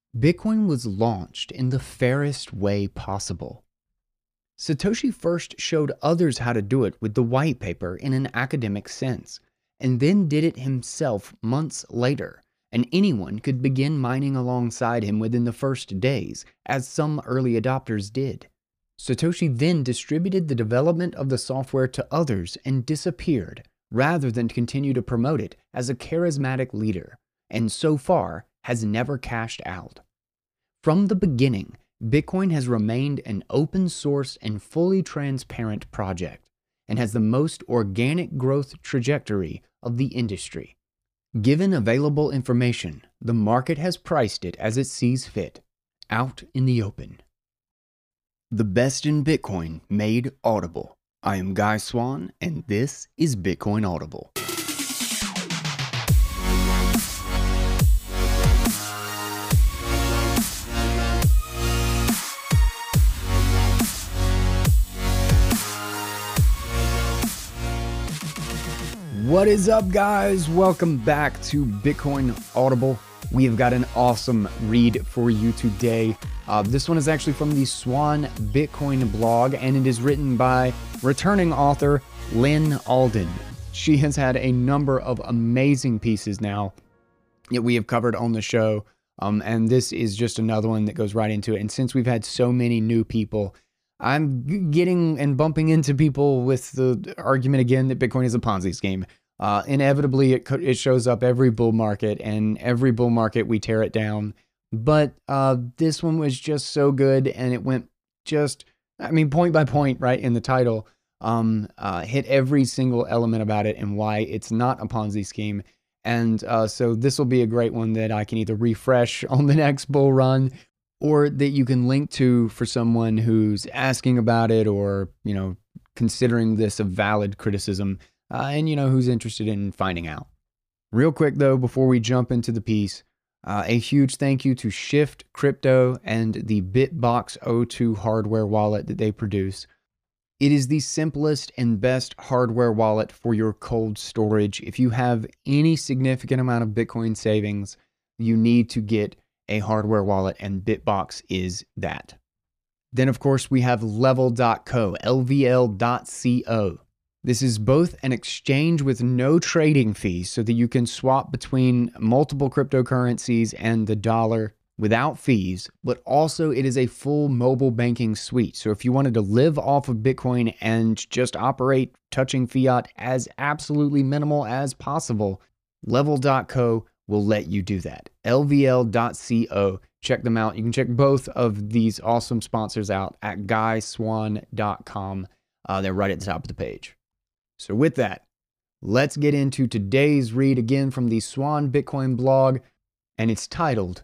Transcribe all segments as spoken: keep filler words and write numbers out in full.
Bitcoin was launched in the fairest way possible. Satoshi first showed others how to do it with the white paper in an academic sense, and then did it himself months later, and anyone could begin mining alongside him within the first days, as some early adopters did. Satoshi then distributed the development of the software to others and disappeared, rather than continue to promote it as a charismatic leader, and so far has never cashed out. From the beginning, Bitcoin has remained an open source and fully transparent project, and has the most organic growth trajectory of the industry. Given available information, the market has priced it as it sees fit, out in the open. The best in Bitcoin made audible. I am Guy Swan, and this is Bitcoin Audible. What is up, guys? Welcome back to Bitcoin Audible. We have got an awesome read for you today. Uh, this one is actually from the Swan Bitcoin blog, and it is written by returning author Lyn Alden. She has had a number of amazing pieces now that we have covered on the show, um, and this is just another one that goes right into it. And since we've had so many new people, I'm getting and bumping into people with the argument again that Bitcoin is a Ponzi scheme. Uh, inevitably, it, it shows up every bull market, and every bull market we tear it down. But uh, this one was just so good, and it went just, I mean, point by point, right, in the title, um, uh, hit every single element about it and why it's not a Ponzi scheme. And uh, so this will be a great one that I can either refresh on the next bull run, or that you can link to for someone who's asking about it, or, you know, considering this a valid criticism, uh, and, you know, who's interested in finding out. Real quick, though, before we jump into the piece, uh, a huge thank you to Shift Crypto and the BitBox O two hardware wallet that they produce. It is the simplest and best hardware wallet for your cold storage. If you have any significant amount of Bitcoin savings, you need to get a hardware wallet, and BitBox is that. Then, of course, we have Level dot co, L V L dot co. This is both an exchange with no trading fees so that you can swap between multiple cryptocurrencies and the dollar without fees, but also it is a full mobile banking suite. So if you wanted to live off of Bitcoin and just operate touching fiat as absolutely minimal as possible, Level dot co will let you do that. L V L dot co. Check them out. You can check both of these awesome sponsors out at guy swan dot com. Uh, they're right at the top of the page. So with that, let's get into today's read again from the Swan Bitcoin blog, and it's titled,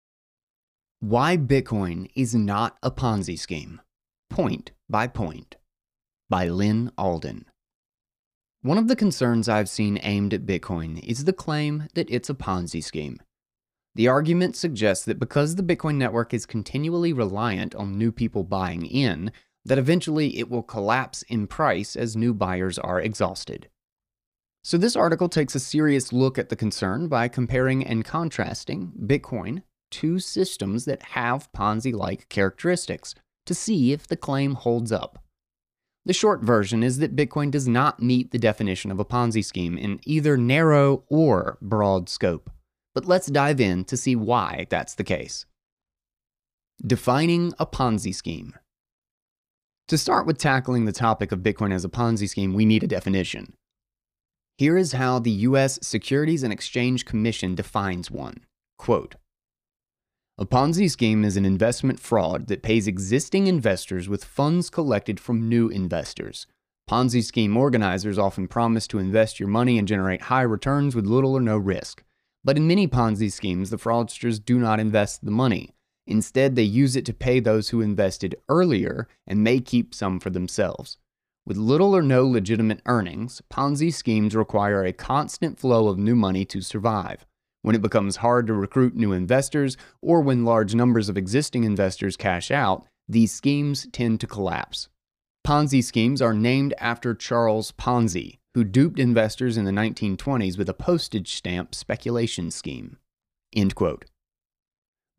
Why Bitcoin is Not a Ponzi Scheme, Point by Point, by Lyn Alden. One of the concerns I've seen aimed at Bitcoin is the claim that it's a Ponzi scheme. The argument suggests that because the Bitcoin network is continually reliant on new people buying in, that eventually it will collapse in price as new buyers are exhausted. So this article takes a serious look at the concern by comparing and contrasting Bitcoin to systems that have Ponzi-like characteristics to see if the claim holds up. The short version is that Bitcoin does not meet the definition of a Ponzi scheme in either narrow or broad scope. But let's dive in to see why that's the case. Defining a Ponzi scheme. To start with tackling the topic of Bitcoin as a Ponzi scheme, we need a definition. Here is how the U S Securities and Exchange Commission defines one. Quote, a Ponzi scheme is an investment fraud that pays existing investors with funds collected from new investors. Ponzi scheme organizers often promise to invest your money and generate high returns with little or no risk. But in many Ponzi schemes, the fraudsters do not invest the money. Instead, they use it to pay those who invested earlier and may keep some for themselves. With little or no legitimate earnings, Ponzi schemes require a constant flow of new money to survive. When it becomes hard to recruit new investors, or when large numbers of existing investors cash out, these schemes tend to collapse. Ponzi schemes are named after Charles Ponzi, who duped investors in the nineteen twenties with a postage stamp speculation scheme. End quote.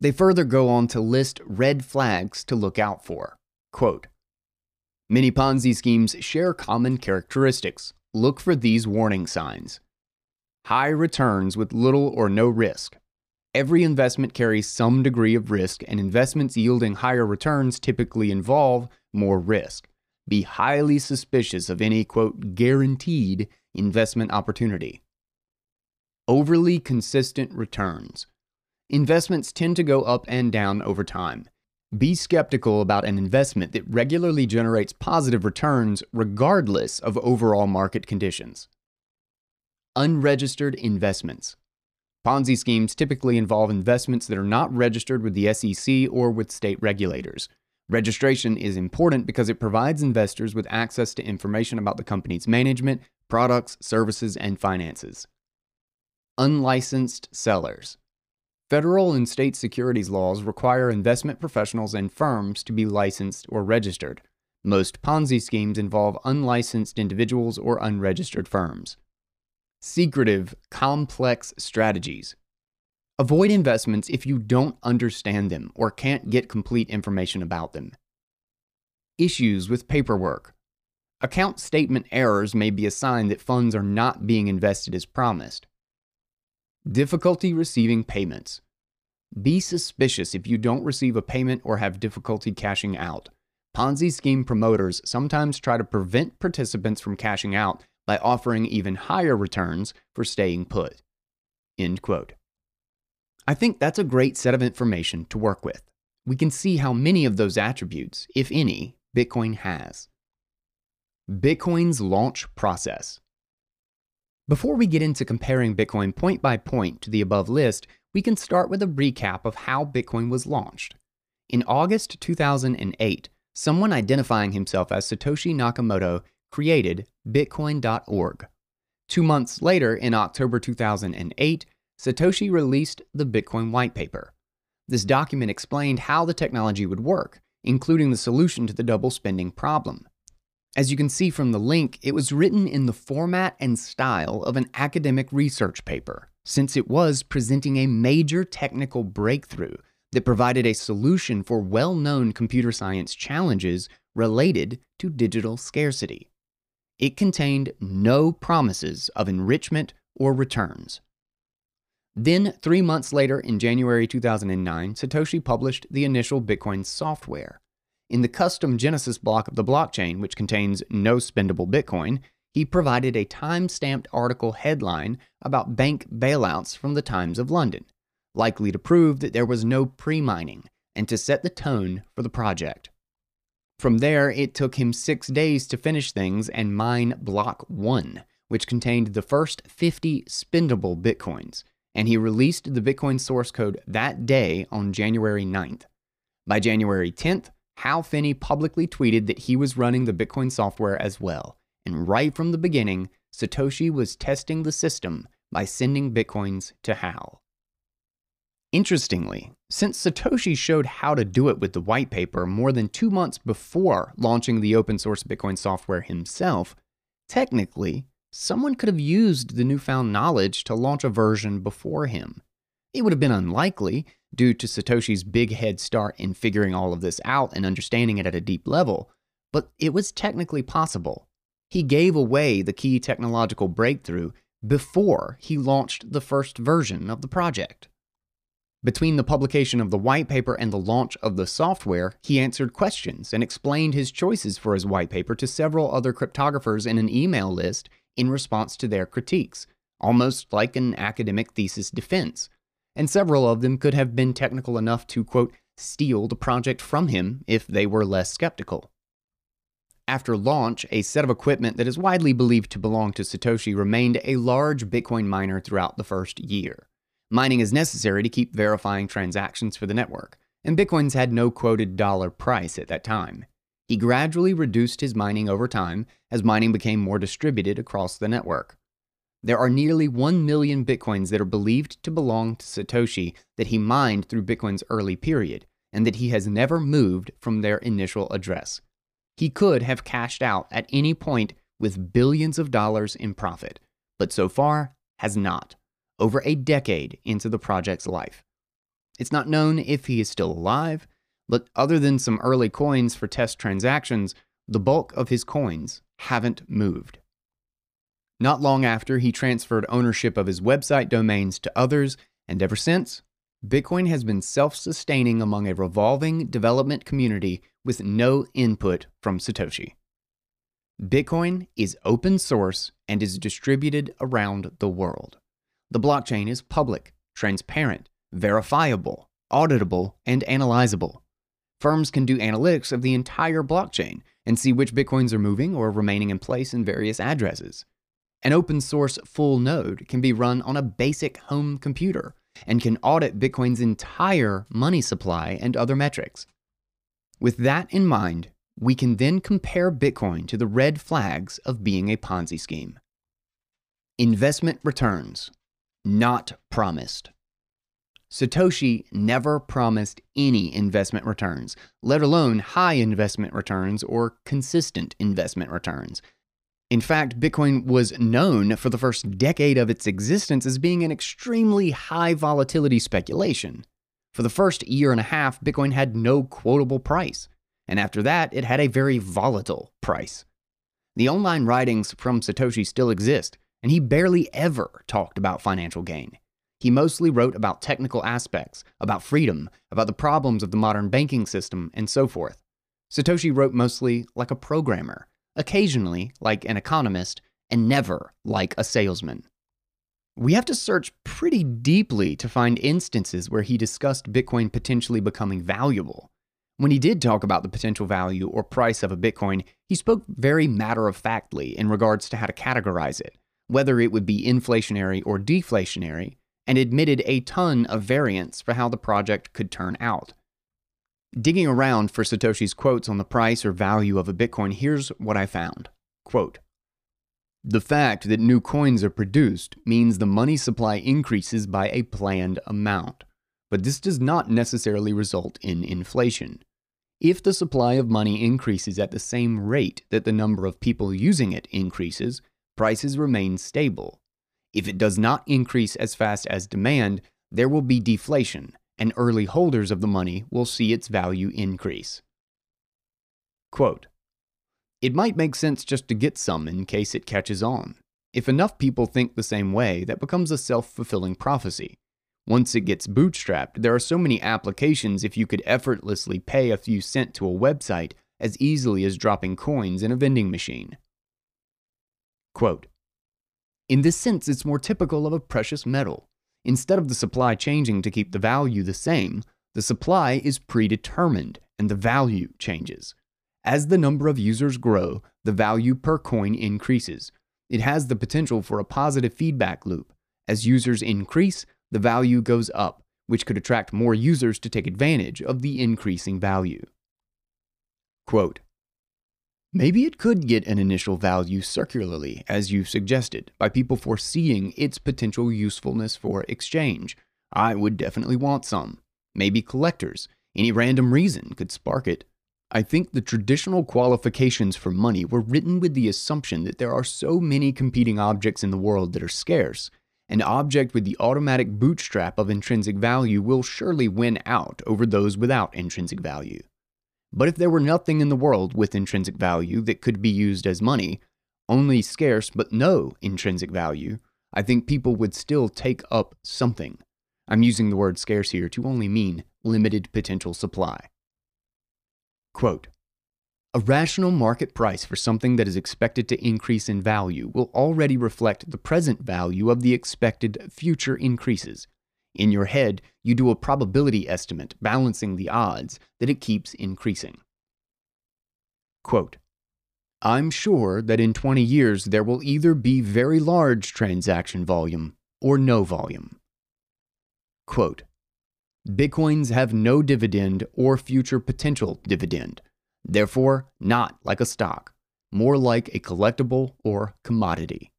They further go on to list red flags to look out for. Quote, "Many Ponzi schemes share common characteristics. Look for these warning signs. High returns with little or no risk. Every investment carries some degree of risk, and investments yielding higher returns typically involve more risk. Be highly suspicious of any, quote, guaranteed investment opportunity. Overly consistent returns. Investments tend to go up and down over time. Be skeptical about an investment that regularly generates positive returns regardless of overall market conditions. Unregistered investments. Ponzi schemes typically involve investments that are not registered with the S E C or with state regulators. Registration is important because it provides investors with access to information about the company's management, products, services, and finances. Unlicensed sellers. Federal and state securities laws require investment professionals and firms to be licensed or registered. Most Ponzi schemes involve unlicensed individuals or unregistered firms. Secretive, complex strategies. Avoid investments if you don't understand them or can't get complete information about them. Issues with paperwork. Account statement errors may be a sign that funds are not being invested as promised. Difficulty receiving payments. Be suspicious if you don't receive a payment or have difficulty cashing out. Ponzi scheme promoters sometimes try to prevent participants from cashing out by offering even higher returns for staying put." End quote. I think that's a great set of information to work with. We can see how many of those attributes, if any, Bitcoin has. Bitcoin's launch process. Before we get into comparing Bitcoin point by point to the above list, we can start with a recap of how Bitcoin was launched. In August two thousand eight, someone identifying himself as Satoshi Nakamoto created Bitcoin dot org. Two months later, in October two thousand eight, Satoshi released the Bitcoin white paper. This document explained how the technology would work, including the solution to the double spending problem. As you can see from the link, it was written in the format and style of an academic research paper, since it was presenting a major technical breakthrough that provided a solution for well-known computer science challenges related to digital scarcity. It contained no promises of enrichment or returns. Then, three months later, in January two thousand nine, Satoshi published the initial Bitcoin software. In the custom Genesis block of the blockchain, which contains no spendable Bitcoin, he provided a time-stamped article headline about bank bailouts from the Times of London, likely to prove that there was no pre-mining and to set the tone for the project. From there, it took him six days to finish things and mine Block one, which contained the first fifty spendable Bitcoins, and he released the Bitcoin source code that day on January ninth. By January tenth, Hal Finney publicly tweeted that he was running the Bitcoin software as well, and right from the beginning, Satoshi was testing the system by sending Bitcoins to Hal. Interestingly, since Satoshi showed how to do it with the white paper more than two months before launching the open source Bitcoin software himself, technically, someone could have used the newfound knowledge to launch a version before him. It would have been unlikely, due to Satoshi's big head start in figuring all of this out and understanding it at a deep level, but it was technically possible. He gave away the key technological breakthrough before he launched the first version of the project. Between the publication of the white paper and the launch of the software, he answered questions and explained his choices for his white paper to several other cryptographers in an email list in response to their critiques, almost like an academic thesis defense. And several of them could have been technical enough to, quote, steal the project from him if they were less skeptical. After launch, a set of equipment that is widely believed to belong to Satoshi remained a large Bitcoin miner throughout the first year. Mining is necessary to keep verifying transactions for the network, and Bitcoins had no quoted dollar price at that time. He gradually reduced his mining over time as mining became more distributed across the network. There are nearly one million Bitcoins that are believed to belong to Satoshi that he mined through Bitcoin's early period, and that he has never moved from their initial address. He could have cashed out at any point with billions of dollars in profit, but so far has not, over a decade into the project's life. It's not known if he is still alive, but other than some early coins for test transactions, the bulk of his coins haven't moved. Not long after, he transferred ownership of his website domains to others, and ever since, Bitcoin has been self-sustaining among a revolving development community with no input from Satoshi. Bitcoin is open source and is distributed around the world. The blockchain is public, transparent, verifiable, auditable, and analyzable. Firms can do analytics of the entire blockchain and see which Bitcoins are moving or remaining in place in various addresses. An open source full node can be run on a basic home computer and can audit Bitcoin's entire money supply and other metrics. With that in mind, we can then compare Bitcoin to the red flags of being a Ponzi scheme. Investment returns, not promised. Satoshi never promised any investment returns, let alone high investment returns or consistent investment returns. In fact, Bitcoin was known for the first decade of its existence as being an extremely high volatility speculation. For the first year and a half, Bitcoin had no quotable price, and after that, it had a very volatile price. The online writings from Satoshi still exist, and he barely ever talked about financial gain. He mostly wrote about technical aspects, about freedom, about the problems of the modern banking system, and so forth. Satoshi wrote mostly like a programmer, occasionally like an economist, and never like a salesman. We have to search pretty deeply to find instances where he discussed Bitcoin potentially becoming valuable. When he did talk about the potential value or price of a Bitcoin, he spoke very matter-of-factly in regards to how to categorize it, whether it would be inflationary or deflationary, and admitted a ton of variance for how the project could turn out. Digging around for Satoshi's quotes on the price or value of a Bitcoin, here's what I found. Quote, "The fact that new coins are produced means the money supply increases by a planned amount, but this does not necessarily result in inflation. If the supply of money increases at the same rate that the number of people using it increases, prices remain stable. If it does not increase as fast as demand, there will be deflation, and early holders of the money will see its value increase." Quote, "It might make sense just to get some in case it catches on. If enough people think the same way, that becomes a self-fulfilling prophecy. Once it gets bootstrapped, there are so many applications if you could effortlessly pay a few cents to a website as easily as dropping coins in a vending machine." Quote, "In this sense, it's more typical of a precious metal. Instead of the supply changing to keep the value the same, the supply is predetermined and the value changes. As the number of users grow, the value per coin increases. It has the potential for a positive feedback loop. As users increase, the value goes up, which could attract more users to take advantage of the increasing value." Quote, "Maybe it could get an initial value circularly, as you've suggested, by people foreseeing its potential usefulness for exchange. I would definitely want some. Maybe collectors. Any random reason could spark it. I think the traditional qualifications for money were written with the assumption that there are so many competing objects in the world that are scarce. An object with the automatic bootstrap of intrinsic value will surely win out over those without intrinsic value. But if there were nothing in the world with intrinsic value that could be used as money, only scarce but no intrinsic value, I think people would still take up something. I'm using the word scarce here to only mean limited potential supply." Quote, "A rational market price for something that is expected to increase in value will already reflect the present value of the expected future increases. In your head, you do a probability estimate balancing the odds that it keeps increasing." Quote, "I'm sure that in twenty years there will either be very large transaction volume or no volume." Quote, "Bitcoins have no dividend or future potential dividend, therefore not like a stock, more like a collectible or commodity."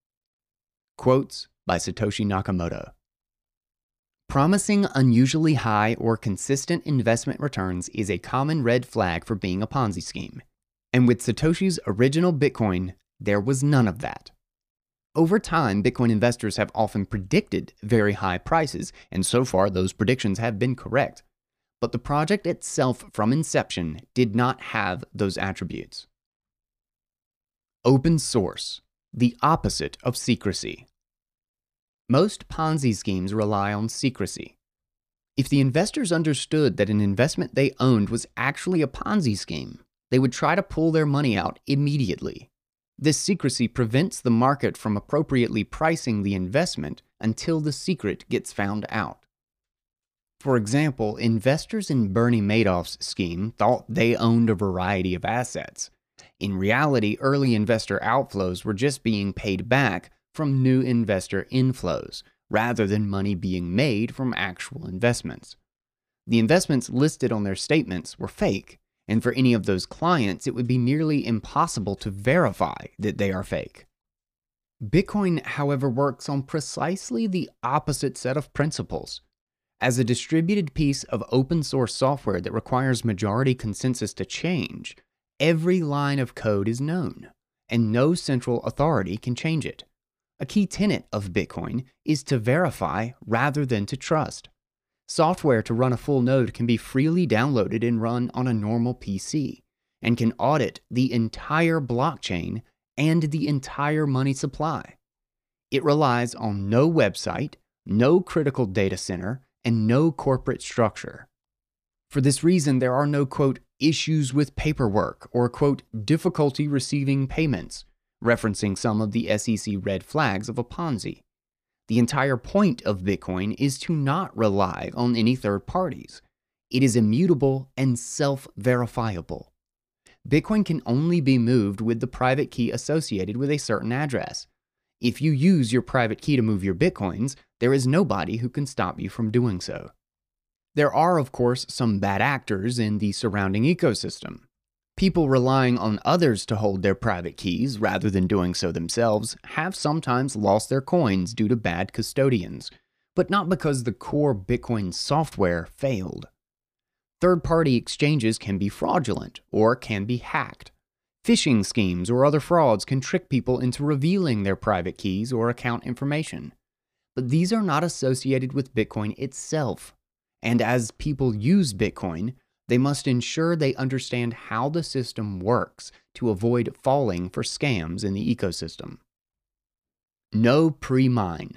Quotes by Satoshi Nakamoto. Promising unusually high or consistent investment returns is a common red flag for being a Ponzi scheme. And with Satoshi's original Bitcoin, there was none of that. Over time, Bitcoin investors have often predicted very high prices, and so far those predictions have been correct. But the project itself from inception did not have those attributes. Open source, the opposite of secrecy. Most Ponzi schemes rely on secrecy. If the investors understood that an investment they owned was actually a Ponzi scheme, they would try to pull their money out immediately. This secrecy prevents the market from appropriately pricing the investment until the secret gets found out. For example, investors in Bernie Madoff's scheme thought they owned a variety of assets. In reality, early investor outflows were just being paid back from new investor inflows, rather than money being made from actual investments. The investments listed on their statements were fake, and for any of those clients, it would be nearly impossible to verify that they are fake. Bitcoin, however, works on precisely the opposite set of principles. As a distributed piece of open source software that requires majority consensus to change, every line of code is known, and no central authority can change it. A key tenet of Bitcoin is to verify rather than to trust. Software to run a full node can be freely downloaded and run on a normal P C, and can audit the entire blockchain and the entire money supply. It relies on no website, no critical data center, and no corporate structure. For this reason, there are no, quote, issues with paperwork or, quote, difficulty receiving payments, referencing some of the S E C red flags of a Ponzi. The entire point of Bitcoin is to not rely on any third parties. It is immutable and self-verifiable. Bitcoin can only be moved with the private key associated with a certain address. If you use your private key to move your Bitcoins, there is nobody who can stop you from doing so. There are, of course, some bad actors in the surrounding ecosystem. People relying on others to hold their private keys rather than doing so themselves have sometimes lost their coins due to bad custodians, but not because the core Bitcoin software failed. Third-party exchanges can be fraudulent or can be hacked. Phishing schemes or other frauds can trick people into revealing their private keys or account information. But these are not associated with Bitcoin itself. And as people use Bitcoin, they must ensure they understand how the system works to avoid falling for scams in the ecosystem. No pre-mine.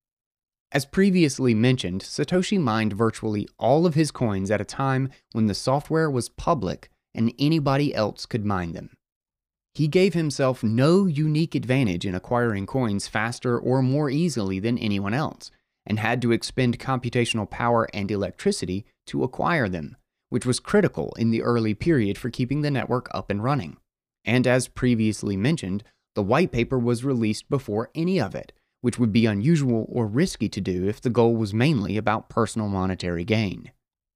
As previously mentioned, Satoshi mined virtually all of his coins at a time when the software was public and anybody else could mine them. He gave himself no unique advantage in acquiring coins faster or more easily than anyone else, and had to expend computational power and electricity to acquire them, which was critical in the early period for keeping the network up and running. And as previously mentioned, the white paper was released before any of it, which would be unusual or risky to do if the goal was mainly about personal monetary gain.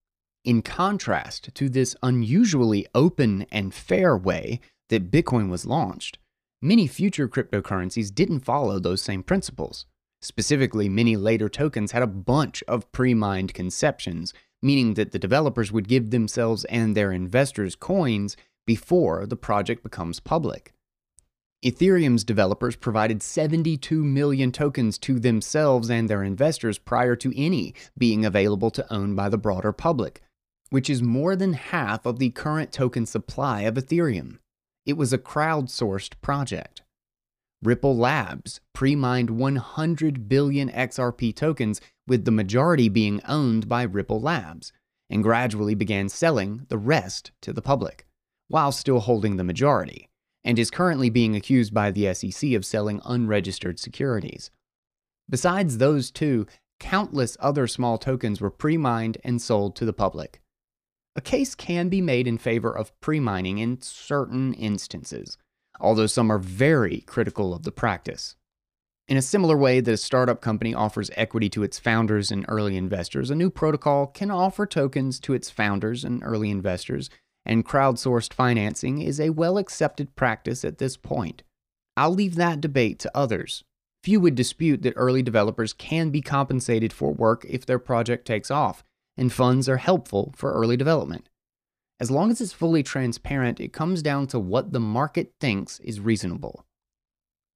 In contrast to this unusually open and fair way that Bitcoin was launched, many future cryptocurrencies didn't follow those same principles. Specifically, many later tokens had a bunch of pre-mined conceptions, meaning that the developers would give themselves and their investors coins before the project becomes public. Ethereum's developers provided seventy-two million tokens to themselves and their investors prior to any being available to own by the broader public, which is more than half of the current token supply of Ethereum. It was a crowdsourced project. Ripple Labs pre-mined one hundred billion X R P tokens, with the majority being owned by Ripple Labs, and gradually began selling the rest to the public, while still holding the majority, and is currently being accused by the S E C of selling unregistered securities. Besides those two, countless other small tokens were pre-mined and sold to the public. A case can be made in favor of pre-mining in certain instances, although some are very critical of the practice. In a similar way that a startup company offers equity to its founders and early investors, a new protocol can offer tokens to its founders and early investors, and crowdsourced financing is a well-accepted practice at this point. I'll leave that debate to others. Few would dispute that early developers can be compensated for work if their project takes off, and funds are helpful for early development. As long as it's fully transparent, it comes down to what the market thinks is reasonable.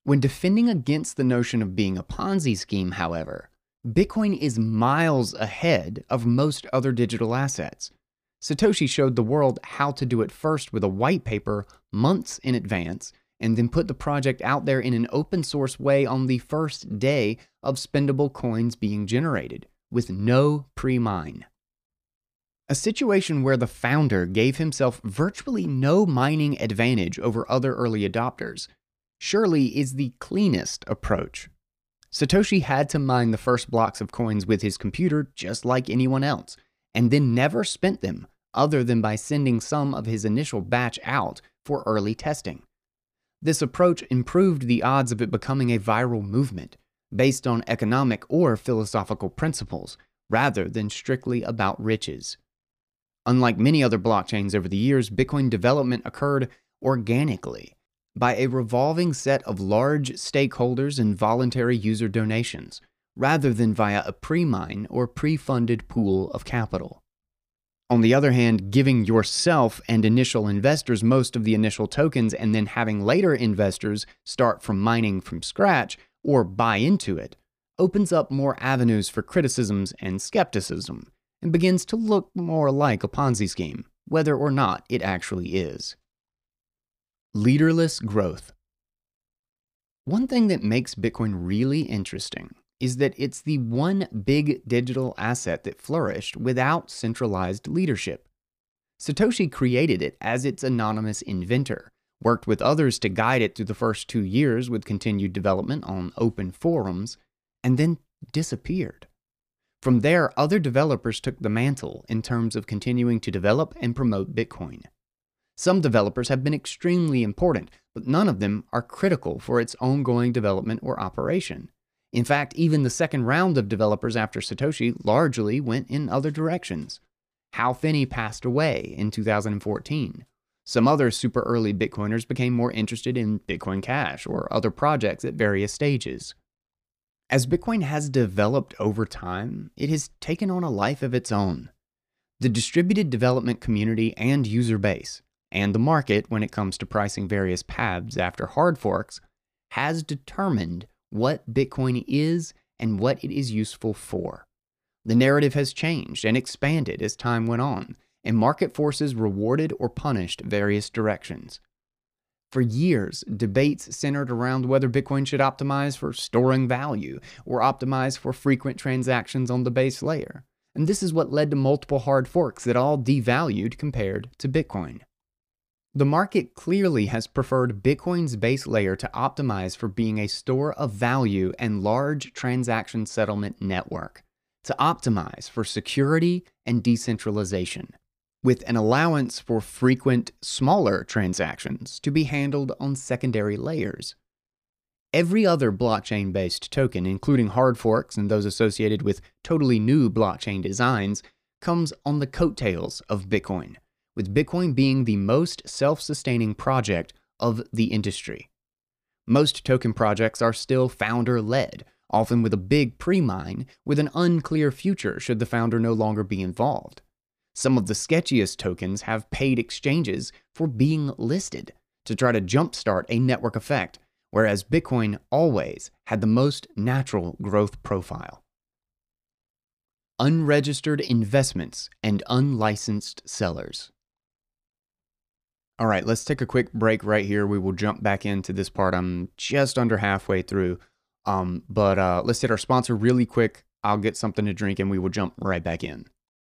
When defending against the notion of being a Ponzi scheme, however, Bitcoin is miles ahead of most other digital assets. Satoshi showed the world how to do it first with a white paper months in advance, and then put the project out there in an open source way on the first day of spendable coins being generated, with no pre-mine. A situation where the founder gave himself virtually no mining advantage over other early adopters surely is the cleanest approach. Satoshi had to mine the first blocks of coins with his computer just like anyone else, and then never spent them other than by sending some of his initial batch out for early testing. This approach improved the odds of it becoming a viral movement based on economic or philosophical principles rather than strictly about riches. Unlike many other blockchains over the years, Bitcoin development occurred organically by a revolving set of large stakeholders and voluntary user donations, rather than via a pre-mine or pre-funded pool of capital. On the other hand, giving yourself and initial investors most of the initial tokens and then having later investors start from mining from scratch or buy into it opens up more avenues for criticisms and skepticism and begins to look more like a Ponzi scheme, whether or not it actually is. Leaderless growth. One thing that makes Bitcoin really interesting is that it's the one big digital asset that flourished without centralized leadership. Satoshi created it as its anonymous inventor, worked with others to guide it through the first two years with continued development on open forums, and then disappeared. From there, other developers took the mantle in terms of continuing to develop and promote Bitcoin. Some developers have been extremely important, but none of them are critical for its ongoing development or operation. In fact, even the second round of developers after Satoshi largely went in other directions. Hal Finney passed away in two thousand fourteen. Some other super early Bitcoiners became more interested in Bitcoin Cash or other projects at various stages. As Bitcoin has developed over time, it has taken on a life of its own. The distributed development community and user base, and the market when it comes to pricing various paths after hard forks, has determined what Bitcoin is and what it is useful for. The narrative has changed and expanded as time went on, and market forces rewarded or punished various directions. For years, debates centered around whether Bitcoin should optimize for storing value or optimize for frequent transactions on the base layer. And this is what led to multiple hard forks that all devalued compared to Bitcoin. The market clearly has preferred Bitcoin's base layer to optimize for being a store of value and large transaction settlement network, to optimize for security and decentralization, with an allowance for frequent, smaller transactions to be handled on secondary layers. Every other blockchain-based token, including hard forks and those associated with totally new blockchain designs, comes on the coattails of Bitcoin, with Bitcoin being the most self-sustaining project of the industry. Most token projects are still founder-led, often with a big pre-mine with an unclear future should the founder no longer be involved. Some of the sketchiest tokens have paid exchanges for being listed to try to jumpstart a network effect, whereas Bitcoin always had the most natural growth profile. Unregistered investments and unlicensed sellers. All right, let's take a quick break right here. We will jump back into this part. I'm just under halfway through, um, but uh, let's hit our sponsor really quick. I'll get something to drink and we will jump right back in.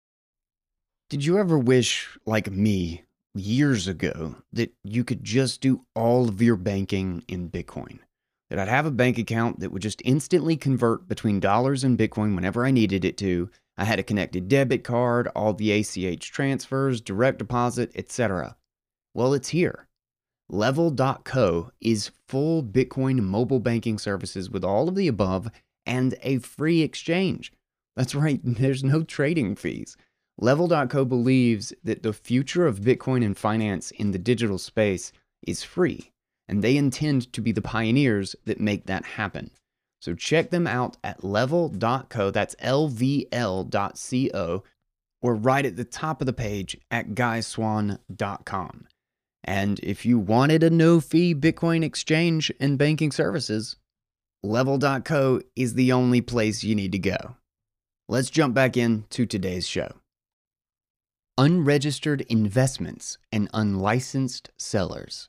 Did you ever wish, like me, years ago, that you could just do all of your banking in Bitcoin? That I'd have a bank account that would just instantly convert between dollars and Bitcoin whenever I needed it to. I had a connected debit card, all the A C H transfers, direct deposit, et cetera. Well, it's here. Level dot co is full Bitcoin mobile banking services with all of the above and a free exchange. That's right, there's no trading fees. Level dot co believes that the future of Bitcoin and finance in the digital space is free, and they intend to be the pioneers that make that happen. So check them out at level dot co, that's L V L dot co, or right at the top of the page at guy swan dot com. And if you wanted a no-fee Bitcoin exchange and banking services, Level dot co is the only place you need to go. Let's jump back into today's show. Unregistered investments and unlicensed sellers.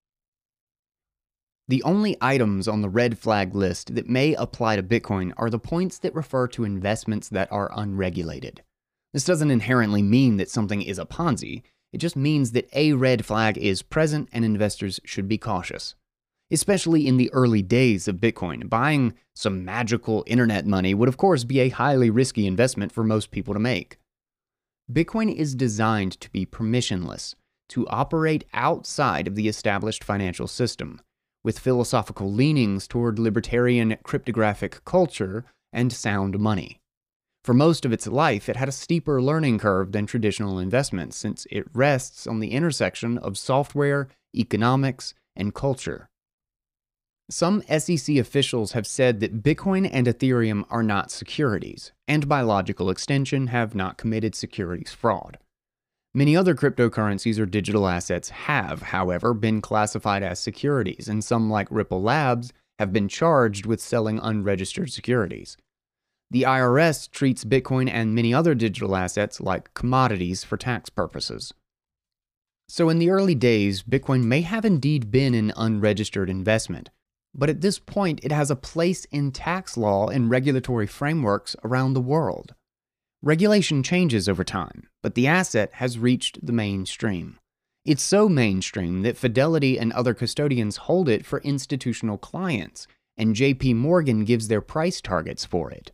The only items on the red flag list that may apply to Bitcoin are the points that refer to investments that are unregulated. This doesn't inherently mean that something is a Ponzi. It just means that a red flag is present and investors should be cautious. Especially in the early days of Bitcoin, buying some magical internet money would of course be a highly risky investment for most people to make. Bitcoin is designed to be permissionless, to operate outside of the established financial system, with philosophical leanings toward libertarian cryptographic culture and sound money. For most of its life, it had a steeper learning curve than traditional investments, since it rests on the intersection of software, economics, and culture. Some S E C officials have said that Bitcoin and Ethereum are not securities, and by logical extension have not committed securities fraud. Many other cryptocurrencies or digital assets have, however, been classified as securities, and some, like Ripple Labs, have been charged with selling unregistered securities. The I R S treats Bitcoin and many other digital assets like commodities for tax purposes. So in the early days, Bitcoin may have indeed been an unregistered investment, but at this point it has a place in tax law and regulatory frameworks around the world. Regulation changes over time, but the asset has reached the mainstream. It's so mainstream that Fidelity and other custodians hold it for institutional clients, and J P Morgan gives their price targets for it.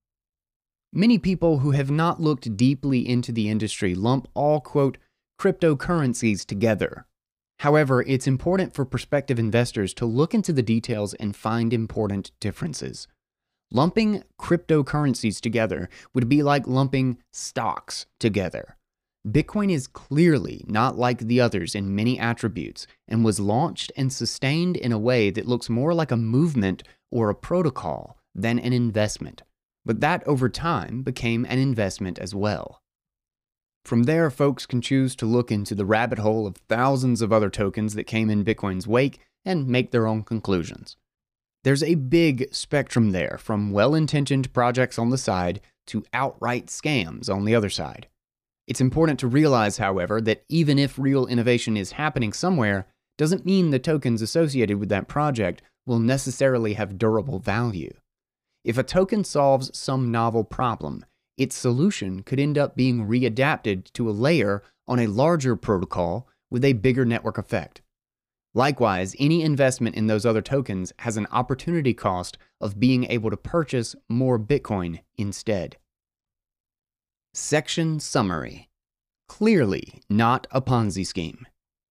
Many people who have not looked deeply into the industry lump all, quote, cryptocurrencies together. However, it's important for prospective investors to look into the details and find important differences. Lumping cryptocurrencies together would be like lumping stocks together. Bitcoin is clearly not like the others in many attributes and was launched and sustained in a way that looks more like a movement or a protocol than an investment. But that over time became an investment as well. From there, folks can choose to look into the rabbit hole of thousands of other tokens that came in Bitcoin's wake and make their own conclusions. There's a big spectrum there, from well-intentioned projects on the side to outright scams on the other side. It's important to realize, however, that even if real innovation is happening somewhere, doesn't mean the tokens associated with that project will necessarily have durable value. If a token solves some novel problem, its solution could end up being readapted to a layer on a larger protocol with a bigger network effect. Likewise, any investment in those other tokens has an opportunity cost of being able to purchase more Bitcoin instead. Section Summary. Clearly not a Ponzi scheme.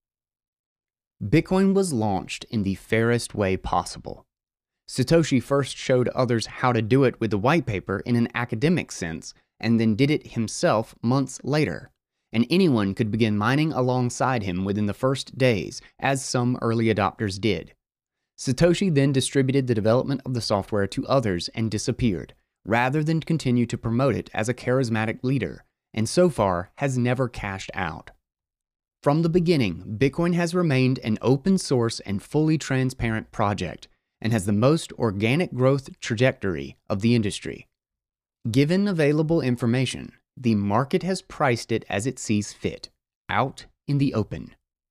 Bitcoin was launched in the fairest way possible. Satoshi first showed others how to do it with the white paper in an academic sense, and then did it himself months later. And anyone could begin mining alongside him within the first days, as some early adopters did. Satoshi then distributed the development of the software to others and disappeared, rather than continue to promote it as a charismatic leader, and so far has never cashed out. From the beginning, Bitcoin has remained an open source and fully transparent project, and has the most organic growth trajectory of the industry. Given available information, the market has priced it as it sees fit, out in the open.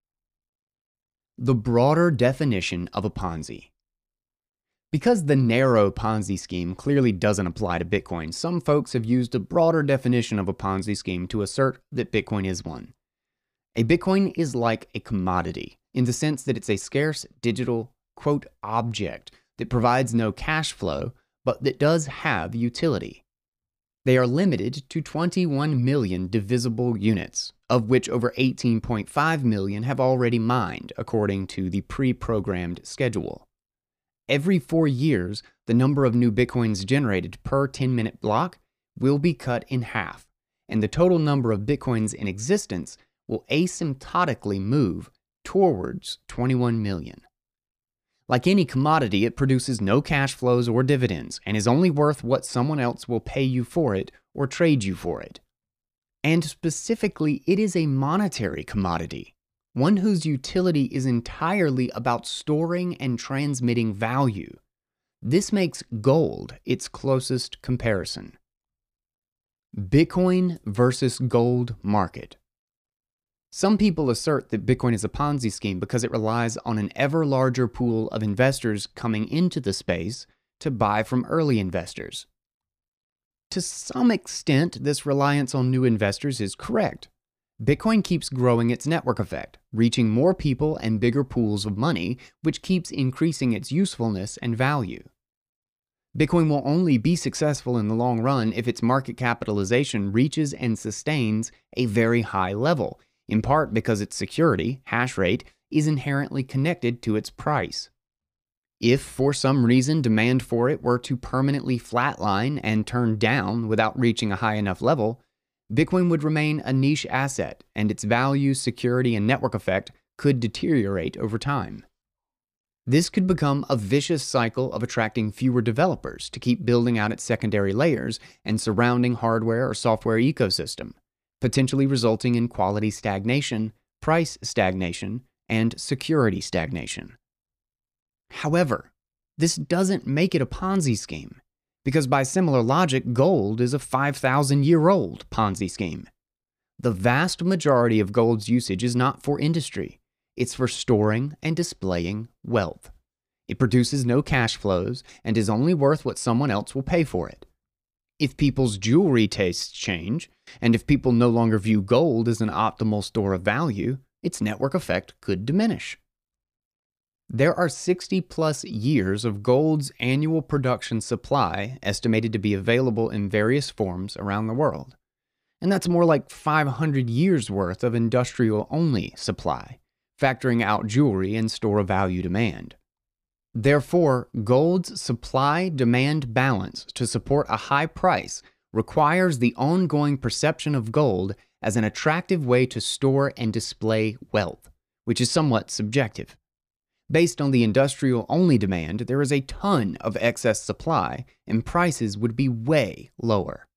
The broader definition of a Ponzi. Because the narrow Ponzi scheme clearly doesn't apply to Bitcoin, some folks have used a broader definition of a Ponzi scheme to assert that Bitcoin is one. A Bitcoin is like a commodity, in the sense that it's a scarce digital, quote, object that provides no cash flow, but that does have utility. They are limited to twenty-one million divisible units, of which over eighteen point five million have already mined, according to the pre-programmed schedule. Every four years, the number of new Bitcoins generated per ten-minute block will be cut in half, and the total number of Bitcoins in existence will asymptotically move towards twenty-one million. Like any commodity, it produces no cash flows or dividends, and is only worth what someone else will pay you for it or trade you for it. And specifically, it is a monetary commodity. one whose utility is entirely about storing and transmitting value. This makes gold its closest comparison. Bitcoin versus gold market. Some people assert that Bitcoin is a Ponzi scheme because it relies on an ever larger pool of investors coming into the space to buy from early investors. To some extent, this reliance on new investors is correct. Bitcoin keeps growing its network effect, reaching more people and bigger pools of money, which keeps increasing its usefulness and value. Bitcoin will only be successful in the long run if its market capitalization reaches and sustains a very high level, in part because its security, hash rate, is inherently connected to its price. If, for some reason, demand for it were to permanently flatline and turn down without reaching a high enough level, Bitcoin would remain a niche asset, and its value, security, and network effect could deteriorate over time. This could become a vicious cycle of attracting fewer developers to keep building out its secondary layers and surrounding hardware or software ecosystem, potentially resulting in quality stagnation, price stagnation, and security stagnation. However, this doesn't make it a Ponzi scheme, because by similar logic, gold is a five thousand year old Ponzi scheme. The vast majority of gold's usage is not for industry. It's for storing and displaying wealth. It produces no cash flows and is only worth what someone else will pay for it. If people's jewelry tastes change, and if people no longer view gold as an optimal store of value, its network effect could diminish. There are sixty plus years of gold's annual production supply estimated to be available in various forms around the world. And that's more like five hundred years worth of industrial-only supply, factoring out jewelry and store of value demand. Therefore, gold's supply-demand balance to support a high price requires the ongoing perception of gold as an attractive way to store and display wealth, which is somewhat subjective. Based on the industrial-only demand, there is a ton of excess supply, and prices would be way lower.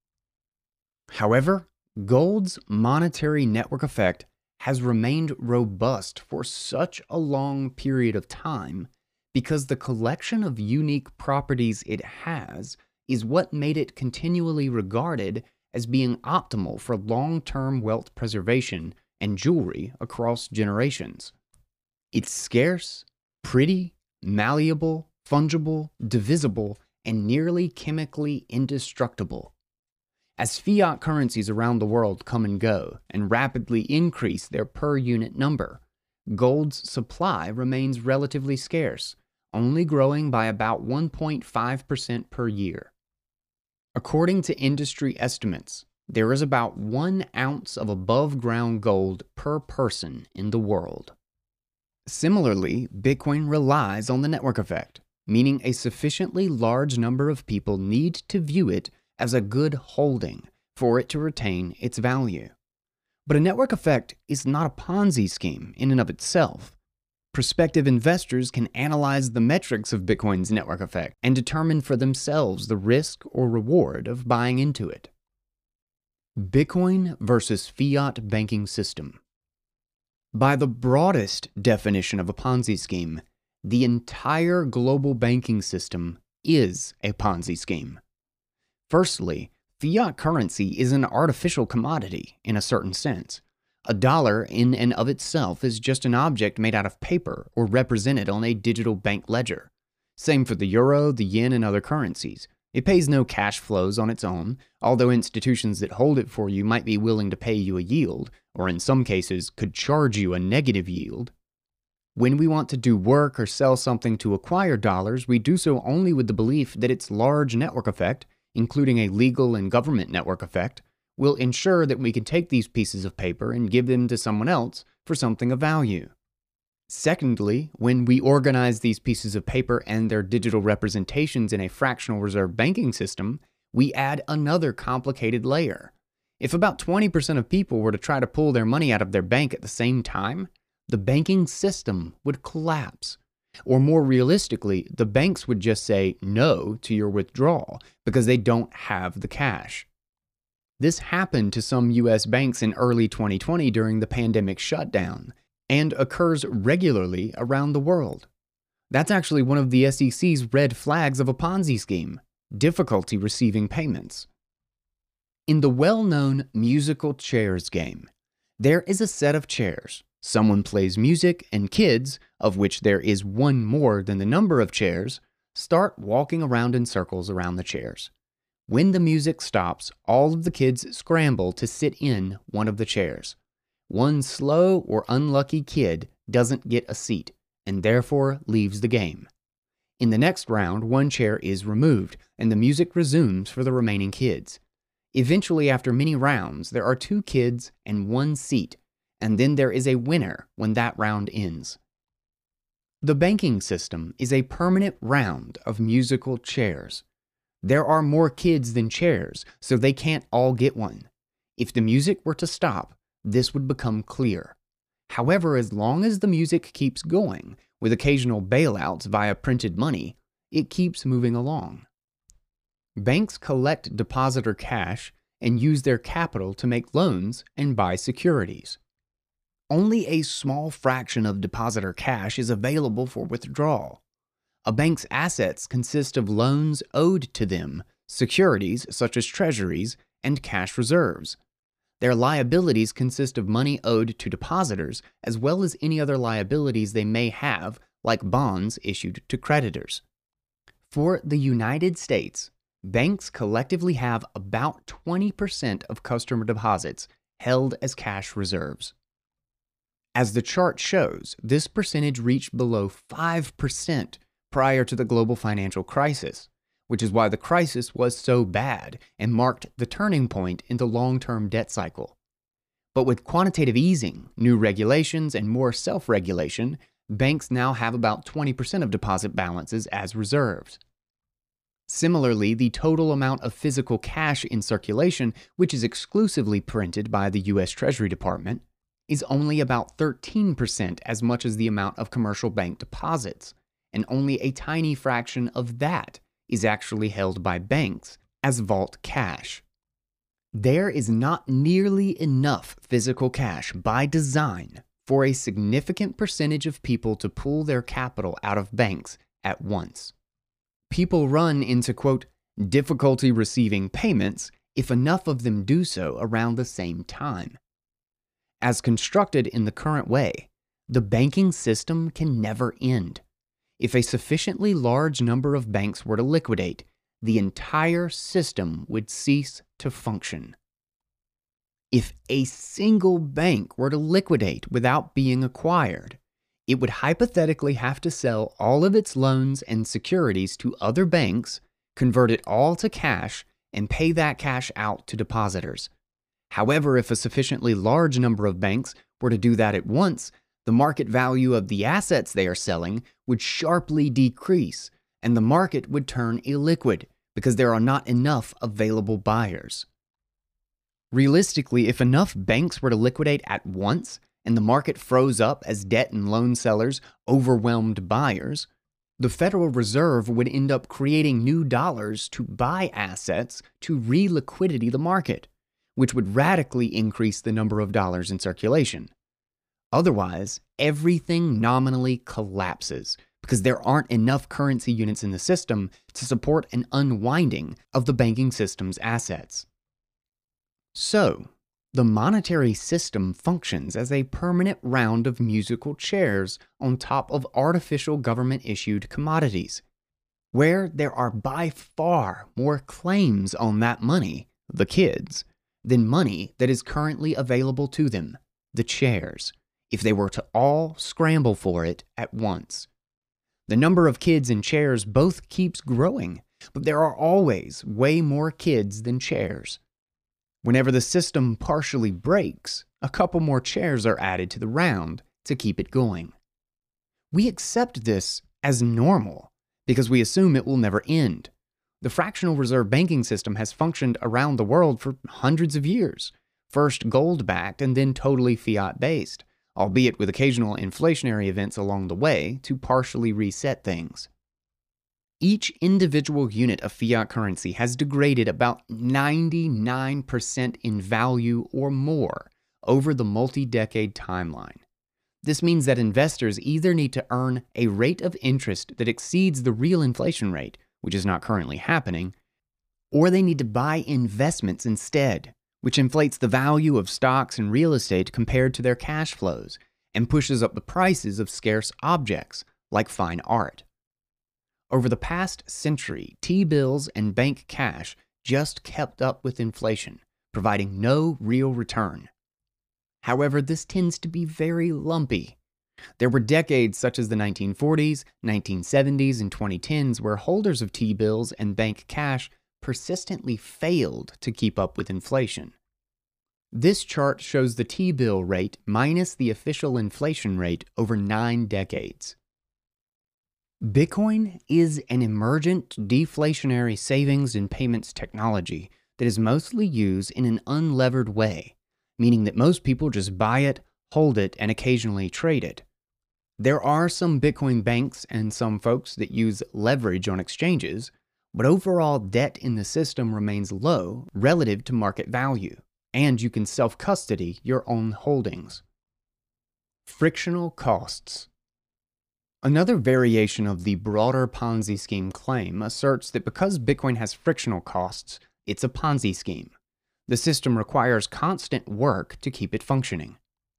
However, gold's monetary network effect has remained robust for such a long period of time because the collection of unique properties it has is what made it continually regarded as being optimal for long-term wealth preservation and jewelry across generations. It's scarce, pretty, malleable, fungible, divisible, and nearly chemically indestructible. As fiat currencies around the world come and go and rapidly increase their per unit number, gold's supply remains relatively scarce, only growing by about one point five percent per year. According to industry estimates, there is about one ounce of above-ground gold per person in the world. Similarly, Bitcoin relies on the network effect, meaning a sufficiently large number of people need to view it as a good holding for it to retain its value. But a network effect is not a Ponzi scheme in and of itself. Prospective investors can analyze the metrics of Bitcoin's network effect and determine for themselves the risk or reward of buying into it. Bitcoin versus fiat banking system. By the broadest definition of a Ponzi scheme, the entire global banking system is a Ponzi scheme. Firstly, fiat currency is an artificial commodity in a certain sense. A dollar in and of itself is just an object made out of paper or represented on a digital bank ledger. Same for the euro, the yen, and other currencies. It pays no cash flows on its own, although institutions that hold it for you might be willing to pay you a yield, or in some cases could charge you a negative yield. When we want to do work or sell something to acquire dollars, we do so only with the belief that its large network effect, including a legal and government network effect, will ensure that we can take these pieces of paper and give them to someone else for something of value. Secondly, when we organize these pieces of paper and their digital representations in a fractional reserve banking system, we add another complicated layer. If about twenty percent of people were to try to pull their money out of their bank at the same time, the banking system would collapse. Or more realistically, the banks would just say no to your withdrawal because they don't have the cash. This happened to some U S banks in early twenty twenty during the pandemic shutdown. and occurs regularly around the world. That's actually one of the S E C's red flags of a Ponzi scheme: difficulty receiving payments. In the well-known musical chairs game, there is a set of chairs. Someone plays music, and kids, of which there is one more than the number of chairs, start walking around in circles around the chairs. When the music stops, all of the kids scramble to sit in one of the chairs. One slow or unlucky kid doesn't get a seat, and therefore leaves the game. In the next round, one chair is removed, and the music resumes for the remaining kids. Eventually, after many rounds, there are two kids and one seat, and then there is a winner when that round ends. The banking system is a permanent round of musical chairs. There are more kids than chairs, so they can't all get one. If the music were to stop, this would become clear. However, as long as the music keeps going, with occasional bailouts via printed money, it keeps moving along. Banks collect depositor cash and use their capital to make loans and buy securities. Only a small fraction of depositor cash is available for withdrawal. A bank's assets consist of loans owed to them, securities such as treasuries, and cash reserves. Their liabilities consist of money owed to depositors, as well as any other liabilities they may have, like bonds issued to creditors. For the United States, banks collectively have about twenty percent of customer deposits held as cash reserves. As the chart shows, this percentage reached below five percent prior to the global financial crisis, which is why the crisis was so bad and marked the turning point in the long-term debt cycle. But with quantitative easing, new regulations, and more self-regulation, banks now have about twenty percent of deposit balances as reserves. Similarly, the total amount of physical cash in circulation, which is exclusively printed by the U S Treasury Department, is only about thirteen percent as much as the amount of commercial bank deposits, and only a tiny fraction of that is actually held by banks as vault cash. There is not nearly enough physical cash by design for a significant percentage of people to pull their capital out of banks at once. People run into, quote, difficulty receiving payments if enough of them do so around the same time. As constructed in the current way, the banking system can never end. If a sufficiently large number of banks were to liquidate, the entire system would cease to function. If a single bank were to liquidate without being acquired, it would hypothetically have to sell all of its loans and securities to other banks, convert it all to cash, and pay that cash out to depositors. However, if a sufficiently large number of banks were to do that at once, the market value of the assets they are selling would sharply decrease, and the market would turn illiquid because there are not enough available buyers. Realistically, if enough banks were to liquidate at once and the market froze up as debt and loan sellers overwhelmed buyers, the Federal Reserve would end up creating new dollars to buy assets to re-liquidity the market, which would radically increase the number of dollars in circulation. Otherwise, everything nominally collapses because there aren't enough currency units in the system to support an unwinding of the banking system's assets. So, the monetary system functions as a permanent round of musical chairs on top of artificial government-issued commodities, where there are by far more claims on that money, the kids, than money that is currently available to them, the chairs, if they were to all scramble for it at once. The number of kids and chairs both keeps growing, but there are always way more kids than chairs. Whenever the system partially breaks, a couple more chairs are added to the round to keep it going. We accept this as normal because we assume it will never end. The fractional reserve banking system has functioned around the world for hundreds of years, first gold-backed and then totally fiat-based, albeit with occasional inflationary events along the way to partially reset things. Each individual unit of fiat currency has degraded about ninety-nine percent in value or more over the multi-decade timeline. This means that investors either need to earn a rate of interest that exceeds the real inflation rate, which is not currently happening, or they need to buy investments instead, which inflates the value of stocks and real estate compared to their cash flows and pushes up the prices of scarce objects like fine art. Over the past century, T-bills and bank cash just kept up with inflation, providing no real return. However, this tends to be very lumpy. There were decades such as the nineteen forties, nineteen seventies, and twenty tens where holders of T-bills and bank cash persistently failed to keep up with inflation. This chart shows the T-bill rate minus the official inflation rate over nine decades. Bitcoin is an emergent deflationary savings and payments technology that is mostly used in an unlevered way, meaning that most people just buy it, hold it, and occasionally trade it. There are some Bitcoin banks and some folks that use leverage on exchanges, but overall debt in the system remains low relative to market value, and you can self-custody your own holdings. Frictional costs. Another variation of the broader Ponzi scheme claim asserts that because Bitcoin has frictional costs, it's a Ponzi scheme. The system requires constant work to keep it functioning.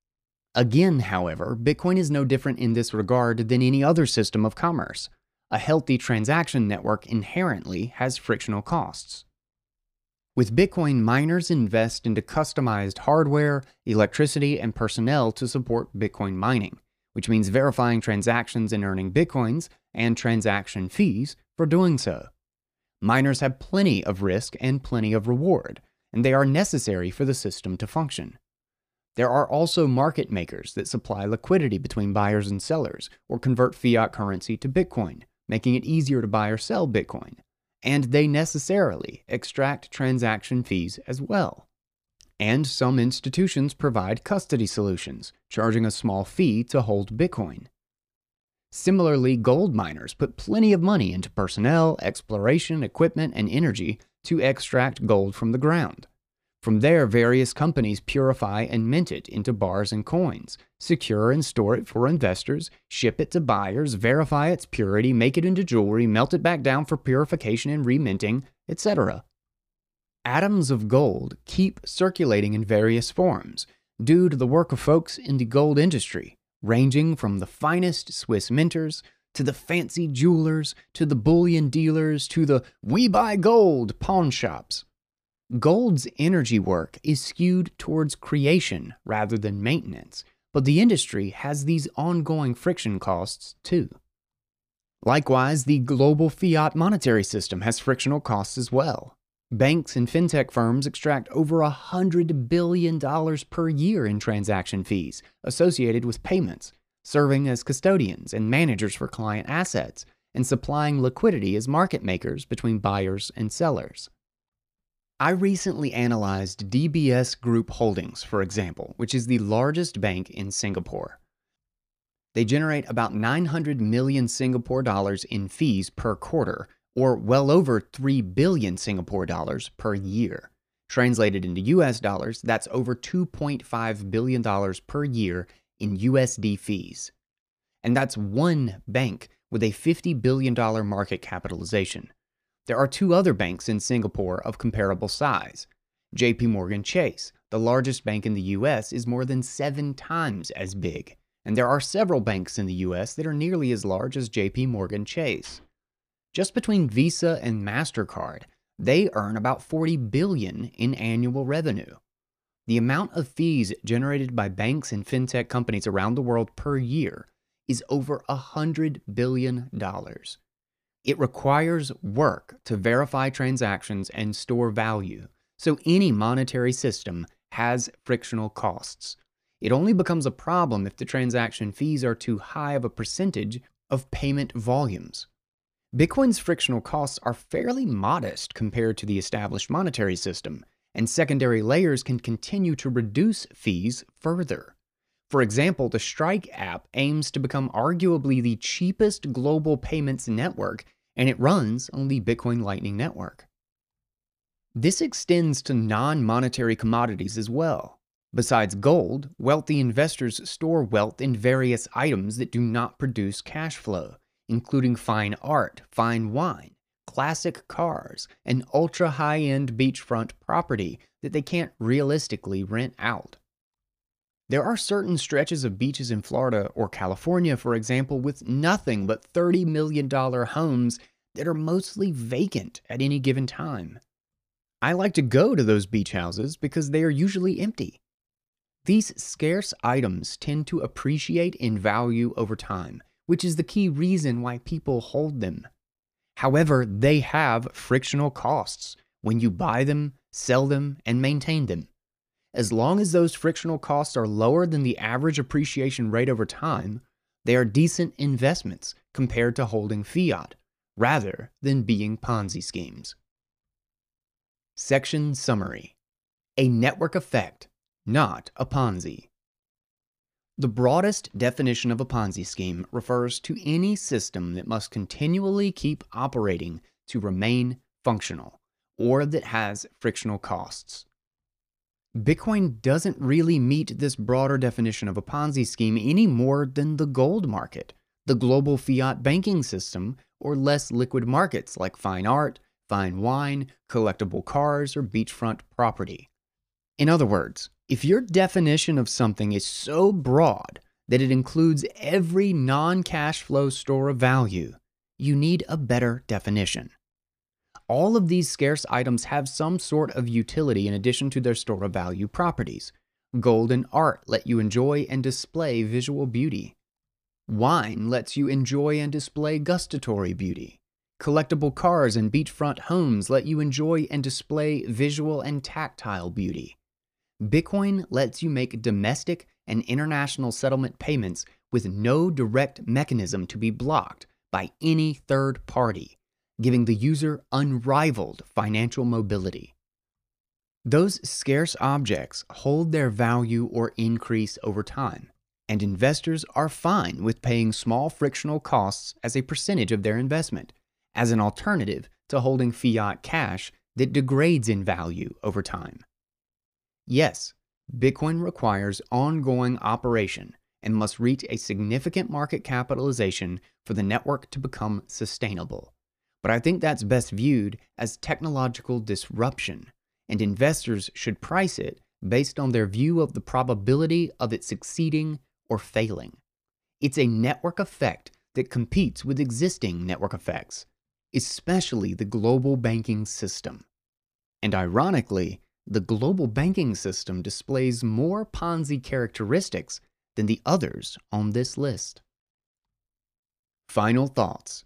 Again, however, Bitcoin is no different in this regard than any other system of commerce. A healthy transaction network inherently has frictional costs. With Bitcoin, miners invest into customized hardware, electricity, and personnel to support Bitcoin mining, which means verifying transactions and earning Bitcoins and transaction fees for doing so. Miners have plenty of risk and plenty of reward, and they are necessary for the system to function. There are also market makers that supply liquidity between buyers and sellers or convert fiat currency to Bitcoin, making it easier to buy or sell Bitcoin, and they necessarily extract transaction fees as well. And some institutions provide custody solutions, charging a small fee to hold Bitcoin. Similarly, gold miners put plenty of money into personnel, exploration, equipment, and energy to extract gold from the ground. From there, various companies purify and mint it into bars and coins, secure and store it for investors, ship it to buyers, verify its purity, make it into jewelry, melt it back down for purification and reminting, et cetera. Atoms of gold keep circulating in various forms due to the work of folks in the gold industry, ranging from the finest Swiss minters to the fancy jewelers to the bullion dealers to the "we buy gold" pawn shops. Gold's energy work is skewed towards creation rather than maintenance, but the industry has these ongoing friction costs too. Likewise, the global fiat monetary system has frictional costs as well. Banks and fintech firms extract over one hundred billion dollars per year in transaction fees associated with payments, serving as custodians and managers for client assets, and supplying liquidity as market makers between buyers and sellers. I recently analyzed D B S Group Holdings, for example, which is the largest bank in Singapore. They generate about nine hundred million Singapore dollars in fees per quarter, or well over three billion Singapore dollars per year. Translated into U S dollars, that's over two point five billion dollars per year in U S D fees. And that's one bank with a fifty billion dollars market capitalization. There are two other banks in Singapore of comparable size. J P Morgan Chase, the largest bank in the U S, is more than seven times as big, and there are several banks in the U S that are nearly as large as J P Morgan Chase. Just between Visa and MasterCard, they earn about forty billion dollars in annual revenue. The amount of fees generated by banks and fintech companies around the world per year is over one hundred billion dollars. It requires work to verify transactions and store value, so any monetary system has frictional costs. It only becomes a problem if the transaction fees are too high of a percentage of payment volumes. Bitcoin's frictional costs are fairly modest compared to the established monetary system, and secondary layers can continue to reduce fees further. For example, the Strike app aims to become arguably the cheapest global payments network, and it runs on the Bitcoin Lightning Network. This extends to non-monetary commodities as well. Besides gold, wealthy investors store wealth in various items that do not produce cash flow, including fine art, fine wine, classic cars, and ultra high-end beachfront property that they can't realistically rent out. There are certain stretches of beaches in Florida or California, for example, with nothing but thirty million dollar homes that are mostly vacant at any given time. I like to go to those beach houses because they are usually empty. These scarce items tend to appreciate in value over time, which is the key reason why people hold them. However, they have frictional costs when you buy them, sell them, and maintain them. As long as those frictional costs are lower than the average appreciation rate over time, they are decent investments compared to holding fiat, rather than being Ponzi schemes. Section Summary: A network effect, not a Ponzi. The broadest definition of a Ponzi scheme refers to any system that must continually keep operating to remain functional, or that has frictional costs. Bitcoin doesn't really meet this broader definition of a Ponzi scheme any more than the gold market, the global fiat banking system, or less liquid markets like fine art, fine wine, collectible cars, or beachfront property. In other words, if your definition of something is so broad that it includes every non-cash flow store of value, you need a better definition. All of these scarce items have some sort of utility in addition to their store of value properties. Gold and art let you enjoy and display visual beauty. Wine lets you enjoy and display gustatory beauty. Collectible cars and beachfront homes let you enjoy and display visual and tactile beauty. Bitcoin lets you make domestic and international settlement payments with no direct mechanism to be blocked by any third party, giving the user unrivaled financial mobility. Those scarce objects hold their value or increase over time, and investors are fine with paying small frictional costs as a percentage of their investment, as an alternative to holding fiat cash that degrades in value over time. Yes, Bitcoin requires ongoing operation and must reach a significant market capitalization for the network to become sustainable. But I think that's best viewed as technological disruption, and investors should price it based on their view of the probability of it succeeding or failing. It's a network effect that competes with existing network effects, especially the global banking system. And ironically, the global banking system displays more Ponzi characteristics than the others on this list. Final thoughts.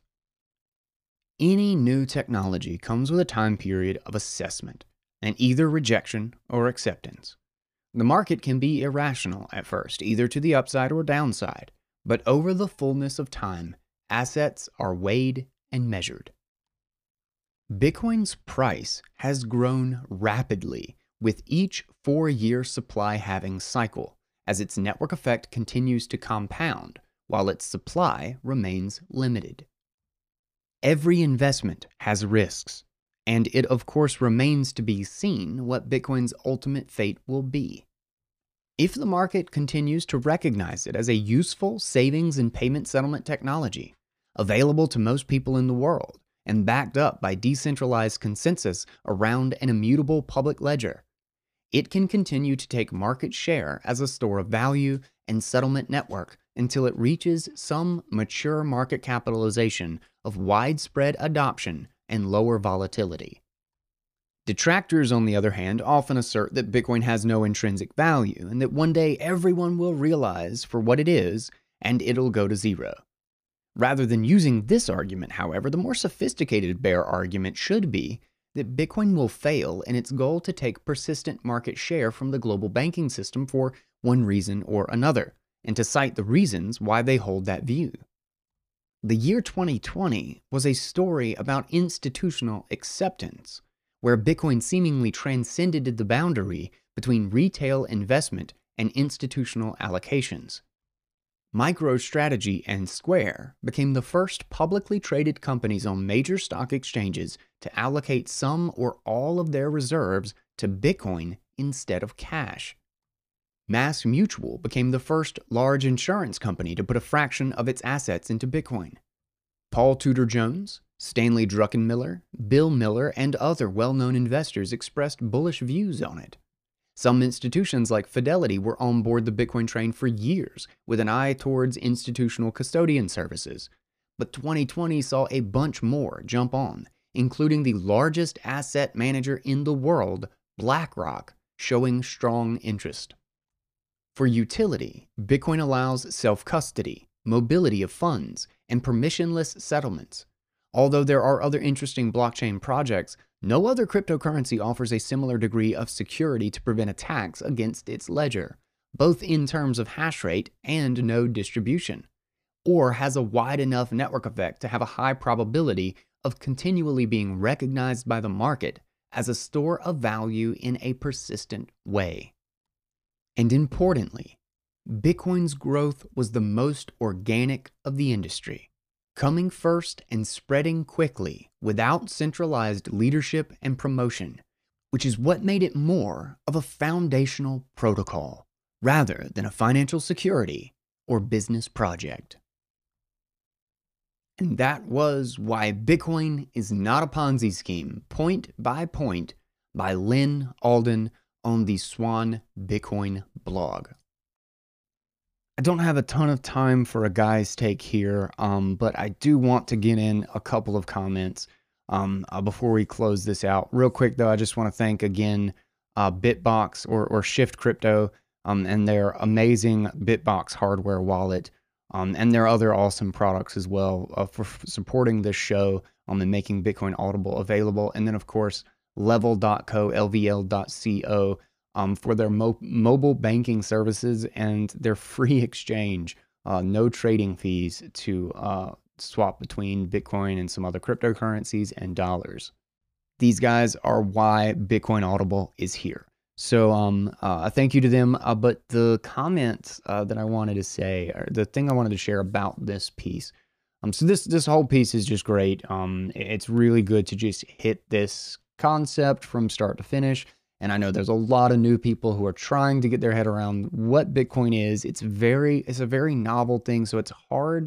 Any new technology comes with a time period of assessment, and either rejection or acceptance. The market can be irrational at first, either to the upside or downside, but over the fullness of time, assets are weighed and measured. Bitcoin's price has grown rapidly with each four-year supply halving cycle, as its network effect continues to compound while its supply remains limited. Every investment has risks, and it of course remains to be seen what Bitcoin's ultimate fate will be. If the market continues to recognize it as a useful savings and payment settlement technology, available to most people in the world, and backed up by decentralized consensus around an immutable public ledger, it can continue to take market share as a store of value and settlement network until it reaches some mature market capitalization of widespread adoption and lower volatility. Detractors, on the other hand, often assert that Bitcoin has no intrinsic value and that one day everyone will realize for what it is and it'll go to zero. Rather than using this argument, however, the more sophisticated bear argument should be that Bitcoin will fail in its goal to take persistent market share from the global banking system for one reason or another, and to cite the reasons why they hold that view. The year twenty twenty was a story about institutional acceptance, where Bitcoin seemingly transcended the boundary between retail investment and institutional allocations. MicroStrategy and Square became the first publicly traded companies on major stock exchanges to allocate some or all of their reserves to Bitcoin instead of cash. Mass Mutual became the first large insurance company to put a fraction of its assets into Bitcoin. Paul Tudor Jones, Stanley Druckenmiller, Bill Miller, and other well-known investors expressed bullish views on it. Some institutions like Fidelity were on board the Bitcoin train for years with an eye towards institutional custodian services. But twenty twenty saw a bunch more jump on, including the largest asset manager in the world, BlackRock, showing strong interest. For utility, Bitcoin allows self-custody, mobility of funds, and permissionless settlements. Although there are other interesting blockchain projects, no other cryptocurrency offers a similar degree of security to prevent attacks against its ledger, both in terms of hash rate and node distribution, or has a wide enough network effect to have a high probability of continually being recognized by the market as a store of value in a persistent way. And importantly, Bitcoin's growth was the most organic of the industry, coming first and spreading quickly without centralized leadership and promotion, which is what made it more of a foundational protocol rather than a financial security or business project. And that was Why Bitcoin is Not a Ponzi Scheme, point by point, by Lyn Alden on the Swan Bitcoin blog. I don't have a ton of time for a guy's take here, um, but I do want to get in a couple of comments um, uh, before we close this out. Real quick, though, I just want to thank again uh, Bitbox or, or Shift Crypto um, and their amazing Bitbox hardware wallet um, and their other awesome products as well uh, for supporting this show um, and making Bitcoin Audible available. And then, of course, level dot co, L V L dot co, um, for their mo mobile banking services and their free exchange, uh, no trading fees to uh, swap between Bitcoin and some other cryptocurrencies and dollars. These guys are why Bitcoin Audible is here. So um, uh, thank you to them. Uh, but the comment uh, that I wanted to say, or the thing I wanted to share about this piece, um, so this this whole piece is just great. Um, it's really good to just hit this concept from start to finish. And I know there's a lot of new people who are trying to get their head around what Bitcoin is. It's very, it's a very novel thing, so it's hard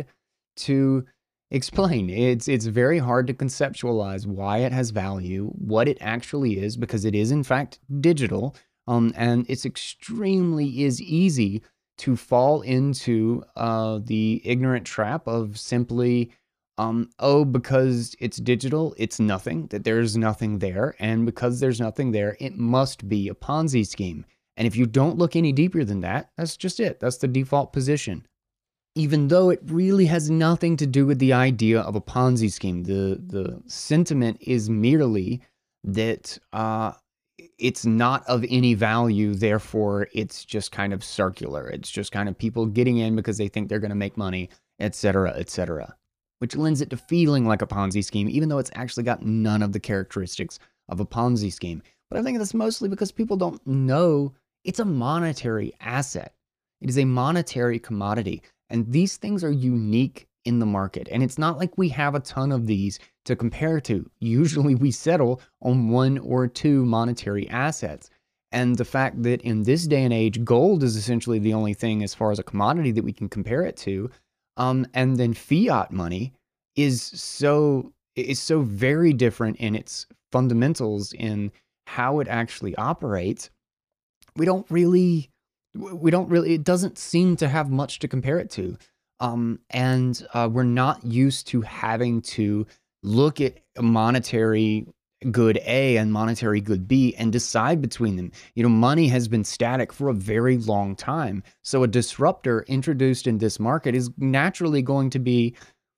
to explain. It's it's very hard to conceptualize why it has value, what it actually is, because it is in fact digital. Um, and it's extremely is easy to fall into uh, the ignorant trap of simply Um, oh, because it's digital, it's nothing, that there's nothing there. And because there's nothing there, it must be a Ponzi scheme. And if you don't look any deeper than that, that's just it. That's the default position. Even though it really has nothing to do with the idea of a Ponzi scheme. The, the sentiment is merely that uh, it's not of any value, therefore it's just kind of circular. It's just kind of people getting in because they think they're going to make money, et cetera, et cetera. Which lends it to feeling like a Ponzi scheme, even though it's actually got none of the characteristics of a Ponzi scheme. But I think that's mostly because people don't know it's a monetary asset. It is a monetary commodity, and these things are unique in the market. And it's not like we have a ton of these to compare to. Usually we settle on one or two monetary assets. And the fact that in this day and age, gold is essentially the only thing as far as a commodity that we can compare it to. Um, and then fiat money is so is so very different in its fundamentals in how it actually operates. We don't really, we don't really, it doesn't seem to have much to compare it to. Um, and uh, we're not used to having to look at monetary good A and monetary good B and decide between them. You know, money has been static for a very long time. So a disruptor introduced in this market is naturally going to be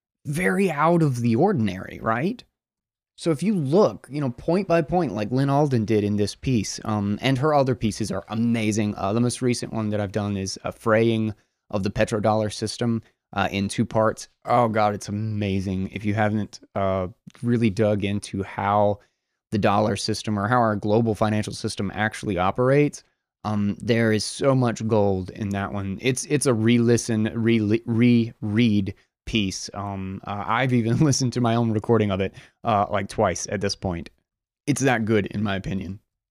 very out of the ordinary, right? So if you look, you know, point by point, like Lyn Alden did in this piece, um, and her other pieces are amazing. Uh, the most recent one that I've done is a fraying of the petrodollar system uh, in two parts. Oh God, it's amazing. If you haven't uh, really dug into how the dollar system or how our global financial system actually operates, um, there is so much gold in that one. It's it's a re-listen, re-read re piece. Um, uh, I've even listened to my own recording of it uh, like twice at this point. It's that good in my opinion.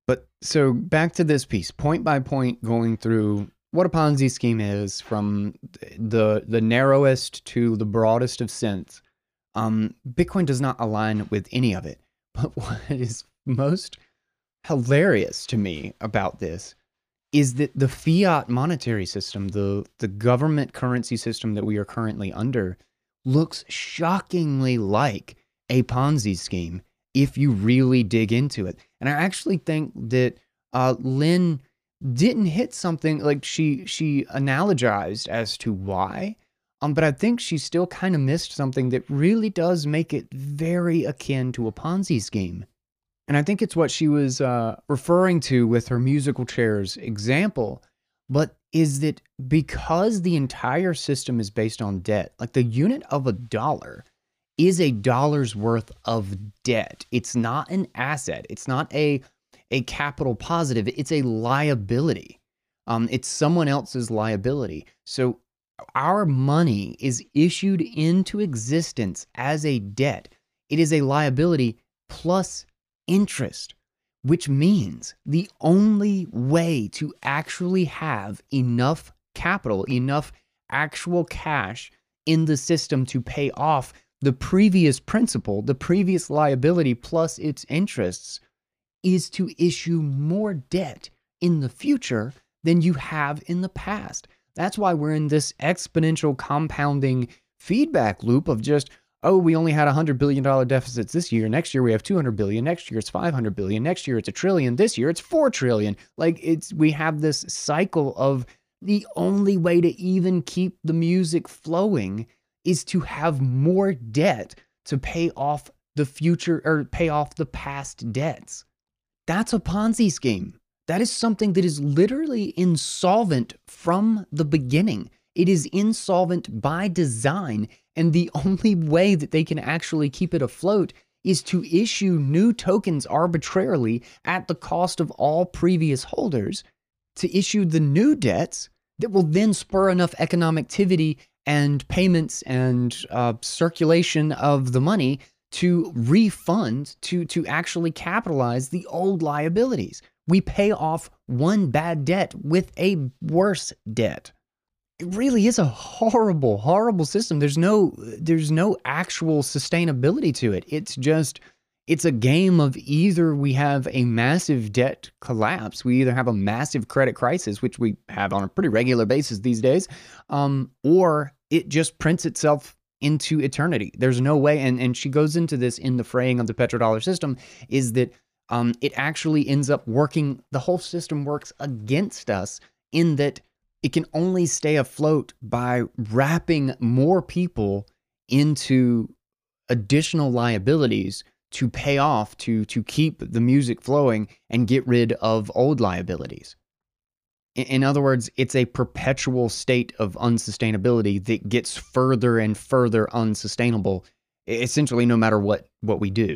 But so back to this piece, point by point, going through what a Ponzi scheme is from the the narrowest to the broadest of sense. Um, Bitcoin does not align with any of it. But what is most hilarious to me about this is that the fiat monetary system, the the government currency system that we are currently under, looks shockingly like a Ponzi scheme if you really dig into it. And I actually think that uh, Lyn didn't hit something like she she analogized as to why, um, but I think she still kind of missed something that really does make it very akin to a Ponzi scheme. And I think it's what she was uh, referring to with her musical chairs example, but is that because the entire system is based on debt, like the unit of a dollar is a dollar's worth of debt. It's not an asset. It's not a, a capital positive. It's a liability. Um, it's someone else's liability. So our money is issued into existence as a debt. It is a liability plus interest, which means the only way to actually have enough capital, enough actual cash in the system to pay off the previous principal, the previous liability plus its interests, is to issue more debt in the future than you have in the past. That's why we're in this exponential compounding feedback loop of just, oh, we only had one hundred billion dollars deficits this year. Next year we have two hundred billion dollars. Next year it's five hundred billion dollars. Next year it's a trillion. This year it's four trillion dollars. Like it's, we have this cycle of the only way to even keep the music flowing is to have more debt to pay off the future or pay off the past debts. That's a Ponzi scheme. That is something that is literally insolvent from the beginning. It is insolvent by design, and the only way that they can actually keep it afloat is to issue new tokens arbitrarily at the cost of all previous holders to issue the new debts that will then spur enough economic activity and payments and uh, circulation of the money to refund, to, to actually capitalize the old liabilities. We pay off one bad debt with a worse debt. It really is a horrible, horrible system. There's no, there's no actual sustainability to it. It's just, it's a game of either we have a massive debt collapse, we either have a massive credit crisis, which we have on a pretty regular basis these days, um, or it just prints itself into eternity. There's no way, and, and she goes into this in the fraying of the petrodollar system, is that um, it actually ends up working, the whole system works against us in that it can only stay afloat by wrapping more people into additional liabilities to pay off, to, to keep the music flowing and get rid of old liabilities. In, in other words, it's a perpetual state of unsustainability that gets further and further unsustainable, essentially no matter what, what we do.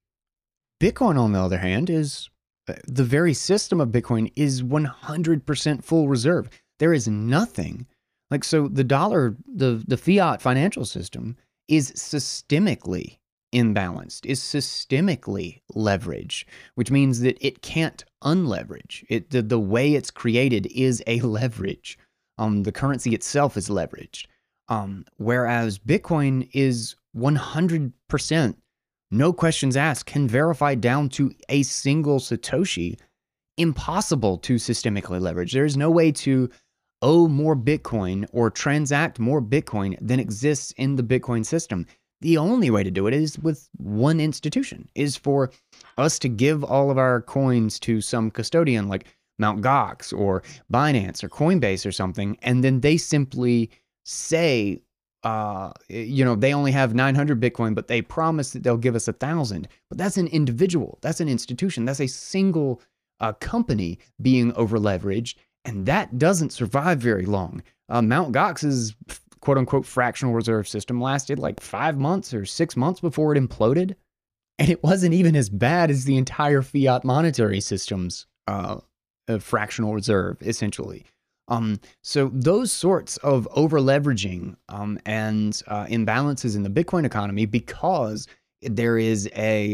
Bitcoin, on the other hand, is the very system of Bitcoin is one hundred percent full reserve. There is nothing like, so the dollar, the, the fiat financial system is systemically imbalanced, is systemically leveraged, which means that it can't unleverage. It, the, the way it's created is a leverage. Um, the currency itself is leveraged. Um, whereas Bitcoin is one hundred percent, no questions asked, can verify down to a single Satoshi, impossible to systemically leverage. There is no way to owe more Bitcoin or transact more Bitcoin than exists in the Bitcoin system. The only way to do it is with one institution, is for us to give all of our coins to some custodian like Mt. Gox or Binance or Coinbase or something, and then they simply say, uh, you know, they only have nine hundred Bitcoin, but they promise that they'll give us a thousand. But that's an individual, that's an institution, that's a single uh, company being over leveraged, and that doesn't survive very long. Uh, Mt. Gox's quote unquote fractional reserve system lasted like five months or six months before it imploded. And it wasn't even as bad as the entire fiat monetary system's uh, uh, fractional reserve, essentially. Um, so those sorts of over leveraging um, and uh, imbalances in the Bitcoin economy, because there is a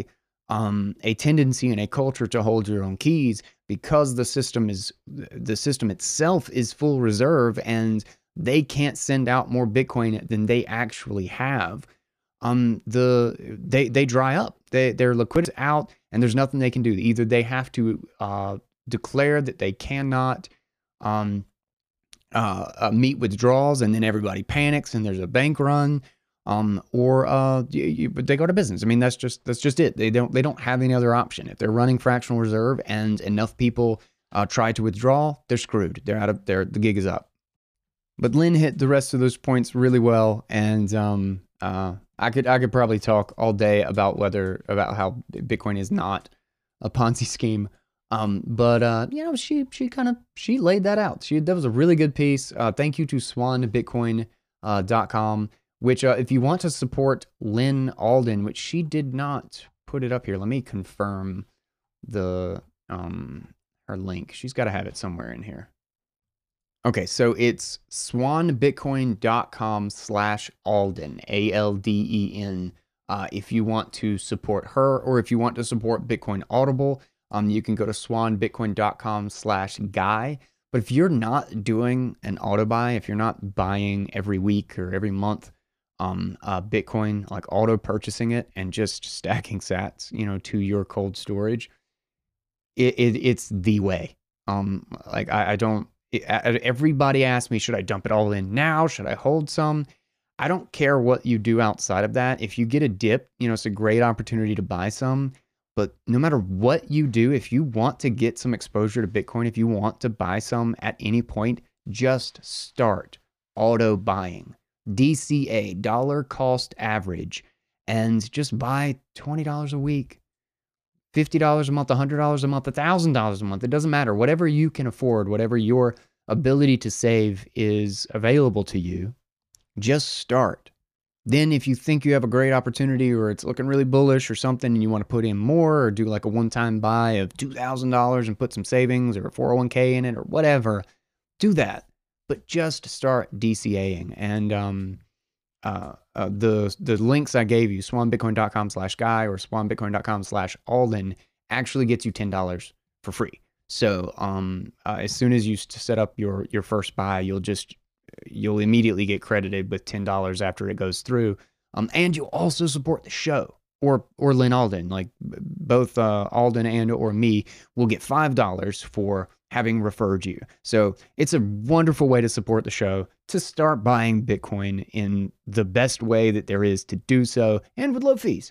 um, a tendency and a culture to hold your own keys because the system is the system itself is full reserve and they can't send out more Bitcoin than they actually have. Um, the they they dry up. They their liquidity is out, and there's nothing they can do. Either they have to uh, declare that they cannot um, uh, uh, meet withdrawals, and then everybody panics, and there's a bank run. Um, or uh, you, you, they go to business. I mean, that's just that's just it. They don't they don't have any other option. If they're running fractional reserve and enough people uh, try to withdraw, they're screwed. They're out of their the gig is up. But Lynn hit the rest of those points really well, and um, uh, I could I could probably talk all day about whether about how Bitcoin is not a Ponzi scheme. Um, but uh, you know, she she kind of she laid that out. She that was a really good piece. Uh, thank you to swan bitcoin dot com. Which, uh, if you want to support Lyn Alden, which she did not put it up here. Let me confirm the um, her link. She's got to have it somewhere in here. Okay, so it's swan bitcoin dot com slash Alden, A L D E N. Uh, if you want to support her, or if you want to support Bitcoin Audible, um, you can go to swan bitcoin dot com slash guy. But if you're not doing an auto buy, if you're not buying every week or every month, um, uh, Bitcoin, like auto purchasing it and just stacking sats, you know, to your cold storage, it, it it's the way. Um, like I, I don't, it, everybody asks me, should I dump it all in now? Should I hold some? I don't care what you do outside of that. If you get a dip, you know, it's a great opportunity to buy some, but no matter what you do, if you want to get some exposure to Bitcoin, if you want to buy some at any point, just start auto buying. D C A, dollar cost average, and just buy twenty dollars a week, fifty dollars a month, one hundred dollars a month, one thousand dollars a month. It doesn't matter. Whatever you can afford, whatever your ability to save is available to you, just start. Then if you think you have a great opportunity or it's looking really bullish or something and you want to put in more or do like a one-time buy of two thousand dollars and put some savings or a four oh one K in it or whatever, do that. But just start DCAing. And um, uh, uh, the the links I gave you, swan bitcoin dot com slash guy or swan bitcoin dot com slash Alden, actually gets you ten dollars for free. So um, uh, as soon as you set up your your first buy, you'll just you'll immediately get credited with ten dollars after it goes through. Um, and you'll also support the show or or Lyn Alden. Like both uh, Alden and or me will get five dollars for having referred you. So it's a wonderful way to support the show, to start buying Bitcoin in the best way that there is to do so, and with low fees.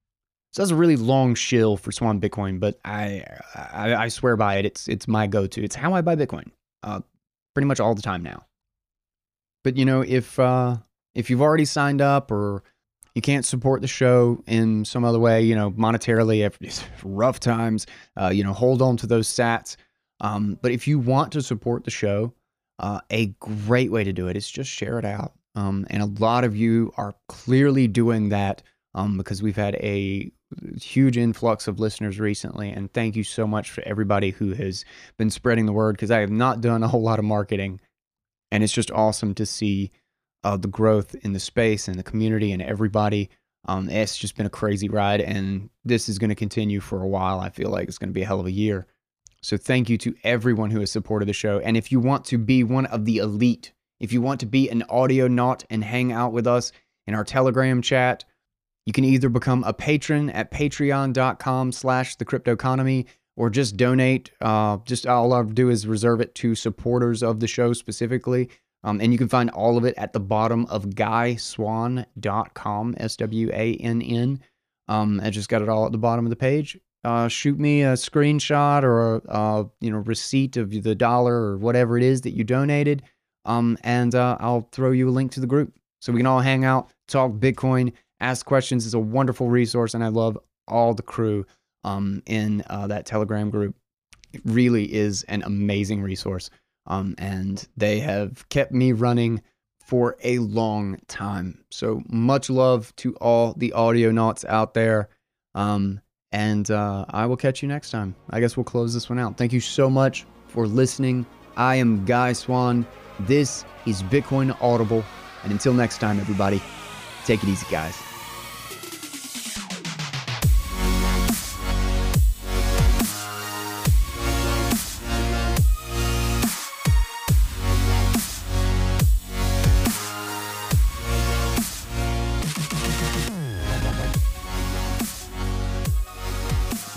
So that's a really long shill for Swan Bitcoin, but I I, I swear by it. It's it's my go-to. It's how I buy Bitcoin, uh, pretty much all the time now. But you know, if uh, if you've already signed up or you can't support the show in some other way, you know, monetarily, if rough times, uh, you know, hold on to those sats. Um, but if you want to support the show, uh, a great way to do it is just share it out. Um, and a lot of you are clearly doing that um, because we've had a huge influx of listeners recently. And thank you so much for everybody who has been spreading the word, because I have not done a whole lot of marketing. And it's just awesome to see uh, the growth in the space and the community and everybody. Um, it's just been a crazy ride, and this is going to continue for a while. I feel like it's going to be a hell of a year. So thank you to everyone who has supported the show. And if you want to be one of the elite, if you want to be an audio naut and hang out with us in our Telegram chat, you can either become a patron at patreon dot com slash the cryptoeconomy, or just donate. Uh, just all I'll do is reserve it to supporters of the show specifically. Um, and you can find all of it at the bottom of guy swan dot com, S W A N N. Um, I just got it all at the bottom of the page. Uh, shoot me a screenshot or a uh, you know receipt of the dollar or whatever it is that you donated, um, and uh, I'll throw you a link to the group so we can all hang out, talk Bitcoin, ask questions. It's a wonderful resource, and I love all the crew um, in uh, that Telegram group. It really is an amazing resource, um, and they have kept me running for a long time. So much love to all the audio nauts out there. Um, And uh, I will catch you next time. I guess we'll close this one out. Thank you so much for listening. I am Guy Swan. This is Bitcoin Audible. And until next time, everybody, take it easy, guys.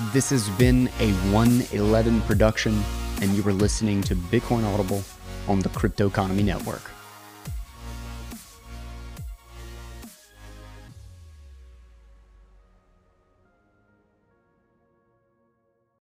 This has been a one eleven production, and you were listening to Bitcoin Audible on the Crypto Economy Network.